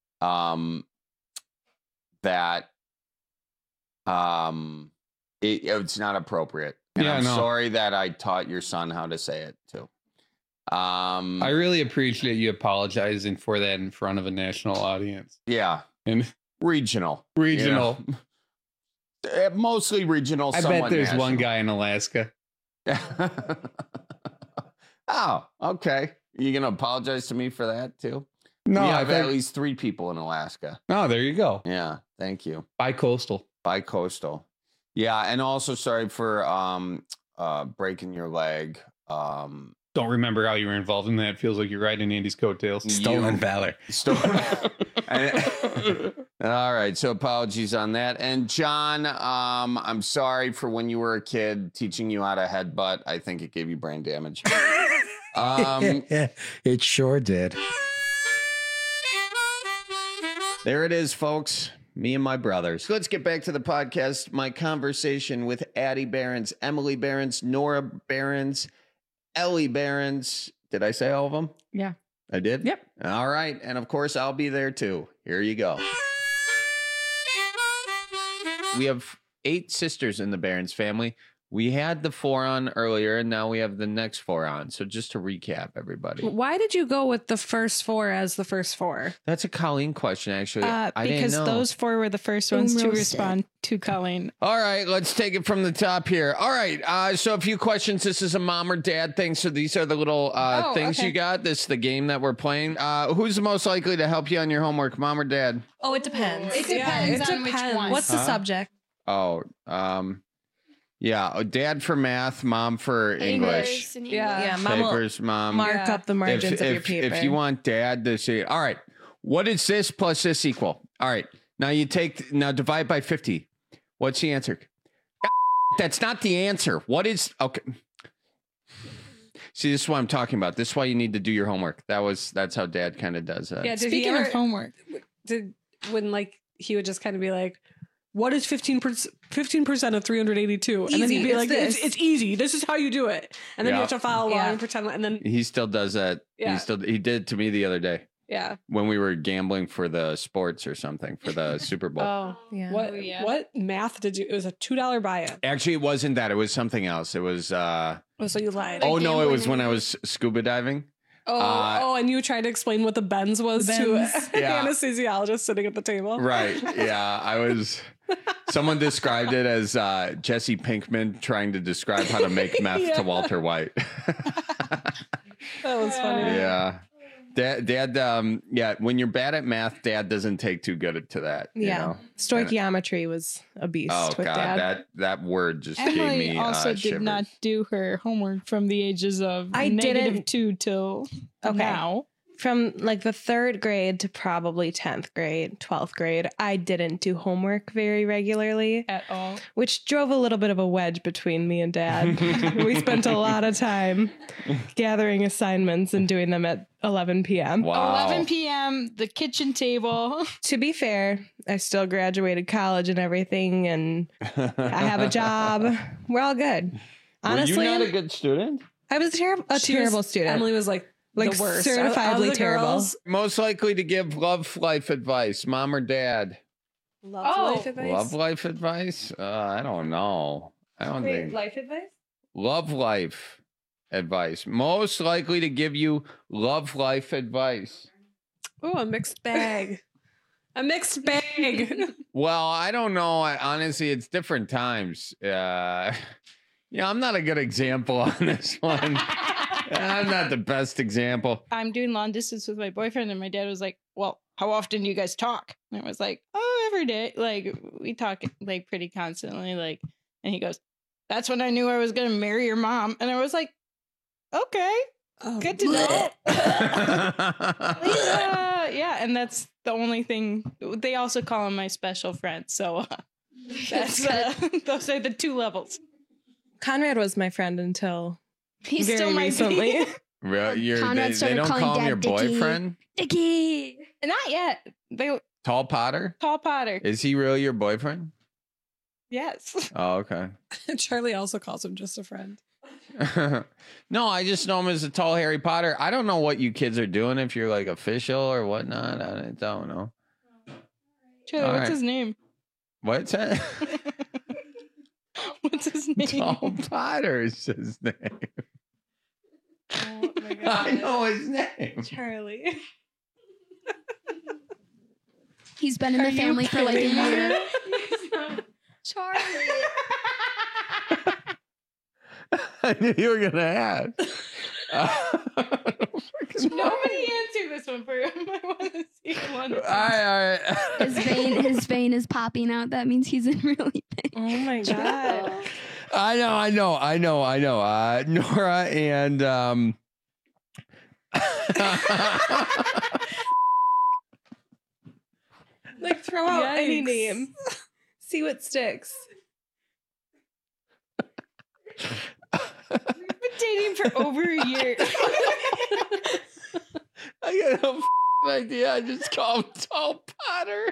that it's not appropriate. And Yeah, I'm no. sorry that I taught your son how to say it too. I really appreciate you apologizing for that in front of a national audience. Yeah. And regional. Regional. You know? Mostly regional. I bet somewhat there's national. one guy in Alaska. Oh, okay. You going to apologize to me for that too? No, we I have think- at least 3 people in Alaska. Oh, there you go. Yeah, thank you. Bi-coastal. Bi-coastal. Yeah, and also sorry for breaking your leg. Don't remember how you were involved in that. It feels like you're riding Andy's coattails. Stolen valor. All right, so apologies on that. And John, I'm sorry for when you were a kid teaching you how to headbutt. I think it gave you brain damage. It sure did. There it is, folks. Me and my brothers. Let's get back to the podcast. My conversation with Addie Behrens, Emily Behrens, Nora Behrens, Ellie Behrens. Did I say all of them? Yeah. I did? Yep. All right. And of course, I'll be there too. Here you go. We have 8 sisters in the Behrens family. We had the 4 on earlier, and now we have the next 4 on. So just to recap, everybody. Why did you go with the first 4 as the first 4? That's a Colleen question, actually. I didn't Because know. those 4 were the first ones to roasted. respond to Colleen. All right, let's take it from the top here. All right, so a few questions. This is a mom or dad thing. So these are the little things okay. you got. This is the game that we're playing. Who's the most likely to help you on your homework, mom or dad? Oh, it depends. It depends on which one. What's the subject? Oh, yeah, dad for math, mom for English. Yeah, mom will Papers, mom. mark up the margins of your paper. If you want dad to say, all right, what is this plus this equal? All right, now divide by 50. What's the answer? That's not the answer. What is, okay. See, this is what I'm talking about. This is why you need to do your homework. That's how dad kind of does that. Yeah, Speaking of homework, when like he would just kind of be like, what is 15% of 382? And then he'd be like, it's easy. This is how you do it. And then you have to follow along and pretend. And then, He still does that. Yeah. He did it to me the other day. yeah. When we were gambling for the sports or something for the Super Bowl. Oh, yeah. What math did you? It was a $2 buy-in. Actually, it wasn't that. It was something else. It was. Oh, so you lied. Oh no! It was when I was scuba diving. And you tried to explain what the bends was to Yeah. anesthesiologist sitting at the table. Right. Yeah. I was. Someone described it as Jesse Pinkman trying to describe how to make meth to Walter White. That was funny. Yeah. Dad, when you're bad at math, Dad doesn't take too good to that. you yeah, know? stoichiometry was a beast. Oh with God, Dad. that word just gave Emily me also did shivers. not do her homework from the ages of I didn't- -2 till now. From like the 3rd grade to probably 10th grade, 12th grade, I didn't do homework very regularly at all, which drove a little bit of a wedge between me and Dad. We spent a lot of time gathering assignments and doing them at 11 p.m. 11 p.m., the kitchen table. To be fair, I still graduated college and everything, and I have a job. We're all good. Honestly, were you not a good student? I was a terrible student. Emily was like the worst. certifiably terrible. Most likely to give love life advice, mom or dad? Love life advice? Love life advice? I don't know. I don't think. Life advice? Love life advice. Most likely to give you love life advice. Oh, a mixed bag. A mixed bag. Well, I don't know. Honestly, it's different times. I'm not a good example on this one. I'm not the best example. I'm doing long distance with my boyfriend, and my dad was like, well, how often do you guys talk? And I was like, oh, every day. Like, we talk like pretty constantly. Like, and he goes, that's when I knew I was going to marry your mom. And I was like, okay, good to know. Yeah, and that's the only thing. They also call him my special friend. So that's those are the 2 levels. Conrad was my friend until He's very still my recently. They don't call him your boyfriend? Dickie. Not yet. Tall Potter? Tall Potter. Is he really your boyfriend? Yes. Oh, okay. Charlie also calls him just a friend. No, I just know him as a tall Harry Potter. I don't know what you kids are doing, if you're like official or whatnot. I don't know. Charlie, All what's right. his name? What's that? What's his name? Tall Potter is his name. Oh my God. I know his name. Charlie. He's been in the family for like a year. Charlie. I knew you were gonna ask. Nobody answer this one for him. I want to see one. All right. His vein is popping out. That means he's in really pain. Oh my god. I know. Nora and Like throw out any name. See what sticks. We've been dating for over a year. I got no idea. I just call him Tall Potter.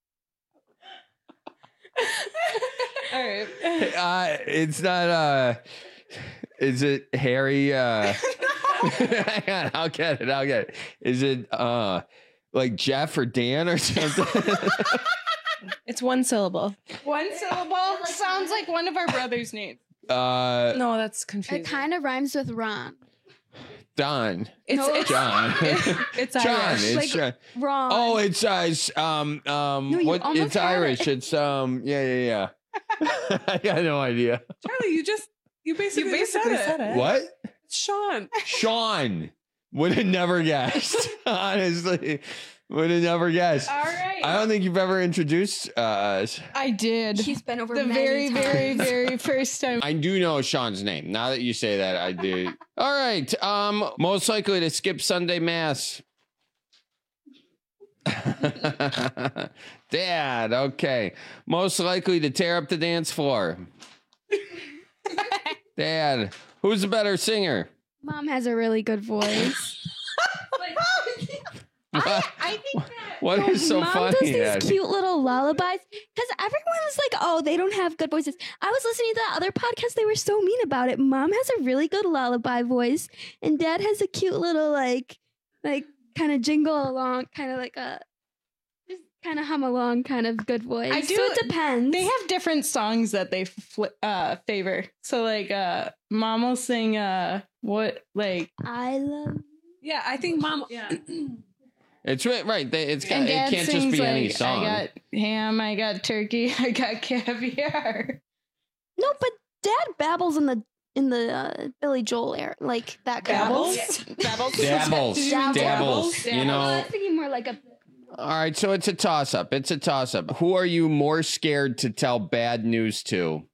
All right. It's not. Is it Harry? Hang on, I'll get it. Is it like Jeff or Dan or something? It's one syllable. One syllable sounds like one of our brothers' names. No, that's confusing. It kind of rhymes with Ron. Don. It's John. It's John. Irish. It's Like John. Ron. Oh, it's you what? almost It's had Irish. it. It's yeah. I got no idea. Charlie, you basically just said it. What? It's Sean. Sean. Would have never guessed. Honestly, would have never guessed. All right. I don't think you've ever introduced us. I did. He's been over the many very, times. very first time. I do know Sean's name. Now that you say that, I do. All right. Most likely to skip Sunday Mass. Dad. Okay. Most likely to tear up the dance floor. Dad. Who's the better singer? Mom has a really good voice. I think that. What is so Mom funny? does these Dad? cute little lullabies because everyone's like, "Oh, they don't have good voices." I was listening to that other podcast; they were so mean about it. Mom has a really good lullaby voice, and Dad has a cute little like kind of jingle along, kind of like a just kind of hum along, kind of good voice. I do. So it depends. They have different songs that they favor. So like, Mom will sing what like I love. Yeah, I think Mom. Yeah. It's right. It and Dad can't just sings, be any like, song. I got ham, I got turkey, I got caviar. No, but Dad babbles in the Billy Joel era, like that kind Babbles? of Dabbles. Dabbles. You know. I was thinking more like a. All right, so it's a toss-up. Who are you more scared to tell bad news to?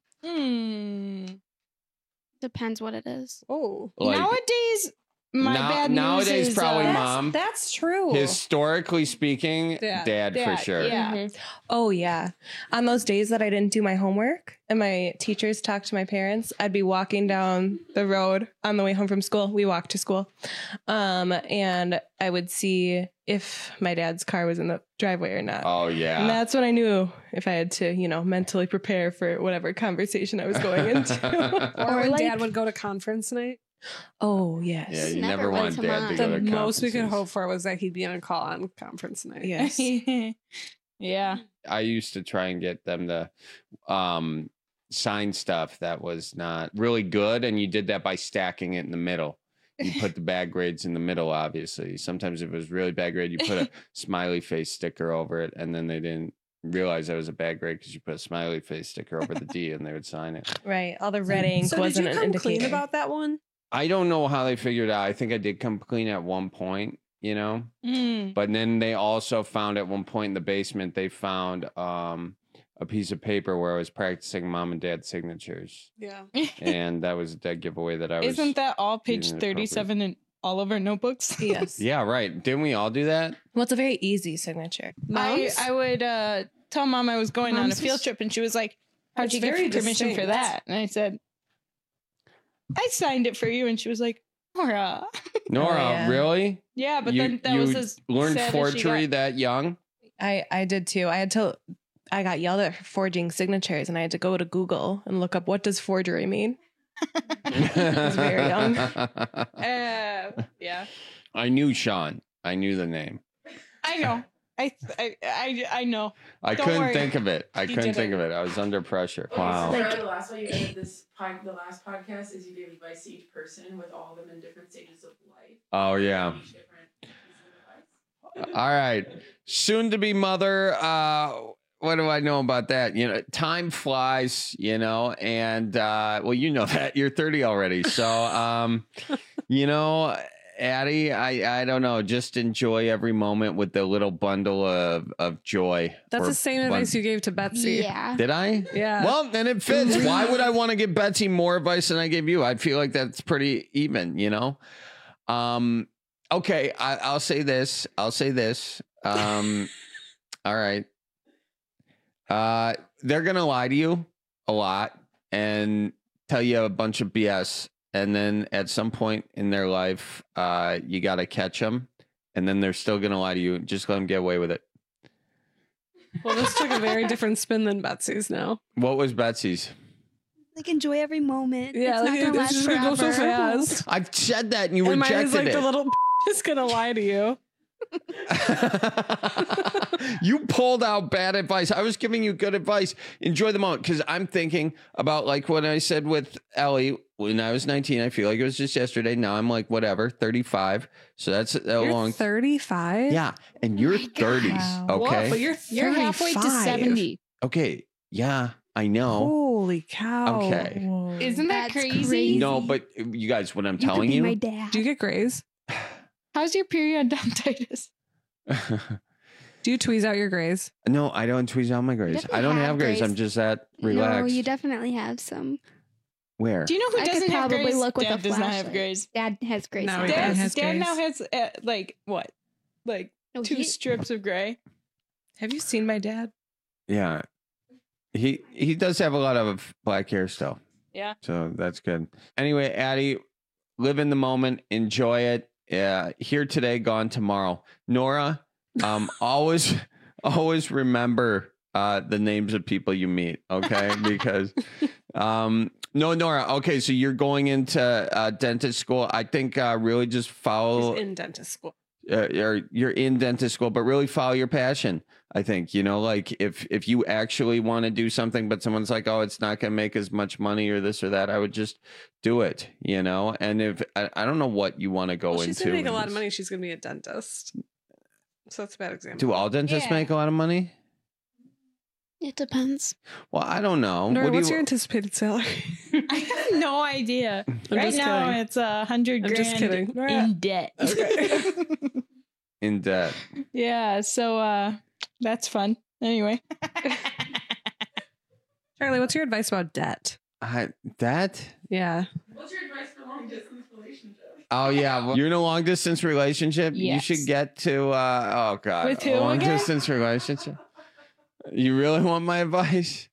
Depends what it is. Oh, Nowadays, bad news nowadays is, probably Mom. That's true. Historically speaking, Dad for sure. Yeah. Mhm. Oh yeah. On those days that I didn't do my homework and my teachers talked to my parents, I'd be walking down the road on the way home from school. We walked to school. And I would see if my dad's car was in the driveway or not. Oh yeah. And that's when I knew if I had to, mentally prepare for whatever conversation I was going into. Or when like- Dad would go to conference night. Oh yes. Yeah, you Never never went want to Dad mine. to go The to most we could conferences. hope for was that he'd be on a call on conference night. Yes. Yeah. I used to try and get them to sign stuff that was not really good, and you did that by stacking it in the middle. You put the bad grades in the middle, obviously. Sometimes if it was really bad grade, you put a smiley face sticker over it, and then they didn't realize that was a bad grade because you put a smiley face sticker over the D, and they would sign it. Right. All the red ink So wasn't did you an come clean indicator. about that one? I don't know how they figured out. I think I did come clean at one point, but then they also found at one point in the basement, they found a piece of paper where I was practicing Mom and Dad's signatures. Yeah. And that was a dead giveaway that I was. Isn't that all page using it 37 in all of our notebooks? Yes. Yeah, right. Didn't we all do that? Well, it's a very easy signature. I would tell Mom I was going on a Mom's field is- trip, and she was like, "How'd That's you get very permission for distinct. that?" And I said, "I signed it for you." And she was like, "Nora." Nora, yeah. really? Yeah, but you, then that you was as learned sad as she forgery got. that young? I did too. I got yelled at for forging signatures, and I had to go to Google and look up what does forgery mean. I was very young. Yeah, I knew Sean. I knew the name. I know. I know. I Don't couldn't worry. think of it. I You couldn't think didn't. of it. I was under pressure. Wow. The last way you ended the last podcast is you gave advice to each person with all of them in different stages of life. Oh, yeah. Each different pieces of advice. All right. Soon to be mother. what do I know about that? You know, time flies, you know, and well, you know that you're 30 already. So, you know, Addie, I don't know. Just enjoy every moment with the little bundle of joy. That's the same advice you gave to Betsy. Yeah. Did I? Yeah. Well, then it fits. Why would I want to give Betsy more advice than I gave you? I feel like that's pretty even, you know? Okay, I'll say this. All right. They're going to lie to you a lot and tell you a bunch of BS. And then at some point in their life, you got to catch them. And then they're still going to lie to you. Just let them get away with it. Well, this took a very different spin than Betsy's now. What was Betsy's? Like, enjoy every moment. Yeah, it's like, not gonna it's last just going to go so forever. fast. I've said that and you And mine rejected is like it. the little is going to lie to you. You pulled out bad advice. I was giving you good advice. Enjoy the moment, because I'm thinking about like what I said with Ellie when I was 19. I feel like it was just yesterday. Now I'm like, whatever, 35. So that's You're long. 35? Yeah. And you're 30s. Wow. Okay. What? But you're halfway to 35. 70. Okay. Yeah, I know. Holy cow. Okay. Isn't that That's crazy? No, but you guys, what I'm You could telling be you. my dad. Do you get grays? How's your periodontitis? Do you tweeze out your grays? No, I don't tweeze out my grays. definitely I don't have have grays. grays. I'm just that No, relaxed. you definitely have some. Where? Do you know who I could doesn't have probably grays? look with Dad a does not have flashlight. grays. Dad has grays. No, now. he Dad, has Dad grays. now has like what? Like No, 2 he- strips of gray. Have you seen my dad? Yeah. He does have a lot of black hair still. Yeah. So that's good. Anyway, Addie, live in the moment, enjoy it. Here today, gone tomorrow. Nora, always remember the names of people you meet, okay? Because no, Nora, okay, so you're going into dentist school. I think really just follow He's in dentist school. or you're in dentist school, but really follow your passion. I think, you know, like if you actually want to do something, but someone's like, oh, it's not going to make as much money or this or that, I would just do it, you know? And if I don't know what you want to go She's into. going to make a lot of money. She's going to be a dentist. So that's a bad example. Do all dentists make a lot of money? It depends. Well, I don't know. Nora, What do what's you- your anticipated salary? I have no idea. Right just now, kidding. it's 100 I'm grand just kidding. in debt. Okay. in debt? Yeah, so that's fun. Anyway, Charlie, what's your advice about debt? Debt? Yeah. What's your advice for long distance relationship? Oh yeah, well, you're in a long distance relationship. You Yes. should get to oh god, With who a long again? distance relationship. You really want my advice?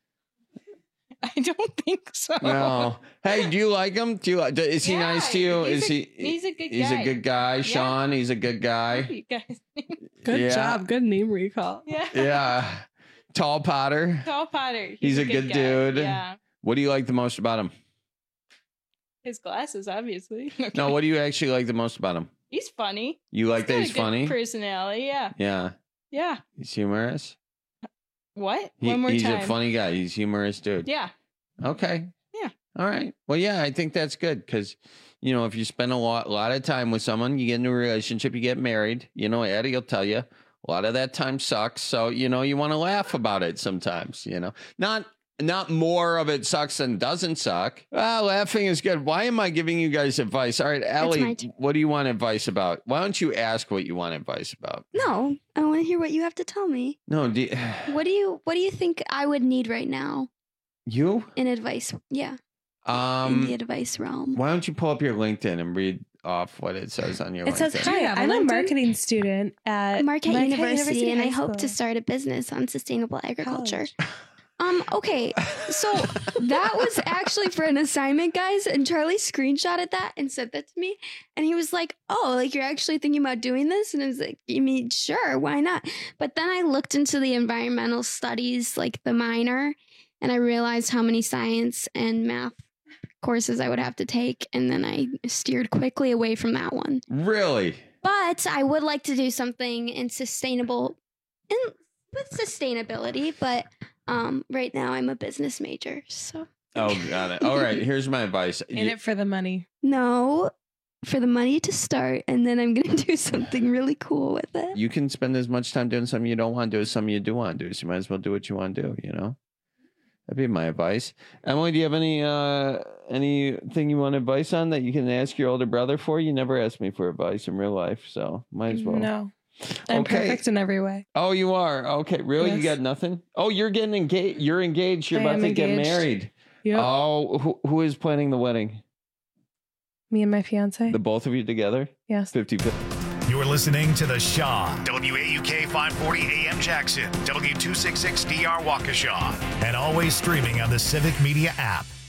I don't think so. No. Hey, do you like him? Do you like? Is he nice to you? he's Is a- he? he's a good He's guy. a good guy. Sean, he's a good guy. You guys, Good Yeah. job. Good name recall. yeah. Yeah. Tall Potter. Tall Potter. He's a good guy. dude. Yeah. What do you like the most about him? His glasses, obviously. No, what do you actually like the most about him? He's funny. You like that got a he's good funny? Personality, yeah. Yeah. Yeah. He's humorous. What? One more he's time. a funny guy. He's a humorous dude. Yeah. Okay. Yeah. All right. Well, yeah, I think that's good because, you know, if you spend a lot of time with someone, you get into a relationship, you get married, you know, Eddie will tell you a lot of that time sucks. So, you know, you want to laugh about it sometimes, you know, not more of it sucks than doesn't suck. Laughing is good. Why am I giving you guys advice? All right, Ellie, what do you want advice about? Why don't you ask what you want advice about? No, I want to hear what you have to tell me. No, What do you think I would need right now you? in advice? Yeah, in the advice realm. Why don't you pull up your LinkedIn and read off what it says on your It says, LinkedIn? hi, I'm a marketing student at Marquette University, and I High hope School. to start a business on sustainable agriculture. Okay, so that was actually for an assignment, guys, and Charlie screenshotted that and sent that to me, and he was like, oh, like, you're actually thinking about doing this? And I was like, I mean, sure, why not? But then I looked into the environmental studies, like the minor, and I realized how many science and math courses I would have to take, and then I steered quickly away from that one. Really? But I would like to do something in sustainable, with sustainability, but right now I'm a business major, so Oh, got it. All right, here's my advice. In it for the money. no. for the money to start, and then I'm going to do something really cool with it. You can spend as much time doing something you don't want to do as something you do want to do. So you might as well do what you want to do, you know? That'd be my advice. Emily, do you have anything you want advice on that you can ask your older brother for? You never asked me for advice in real life, so might as well. No. I'm perfect in every way. Oh, you are? Okay, really? Yes. You got nothing? Oh, you're getting engaged. You're engaged. You're about to get married. Yep. Oh, who is planning the wedding? Me and my fiance. The both of you together? Yes. 50-50. You're listening to The Shaw. WAUK 540 AM Jackson. W266DR Waukesha. And always streaming on the Civic Media app.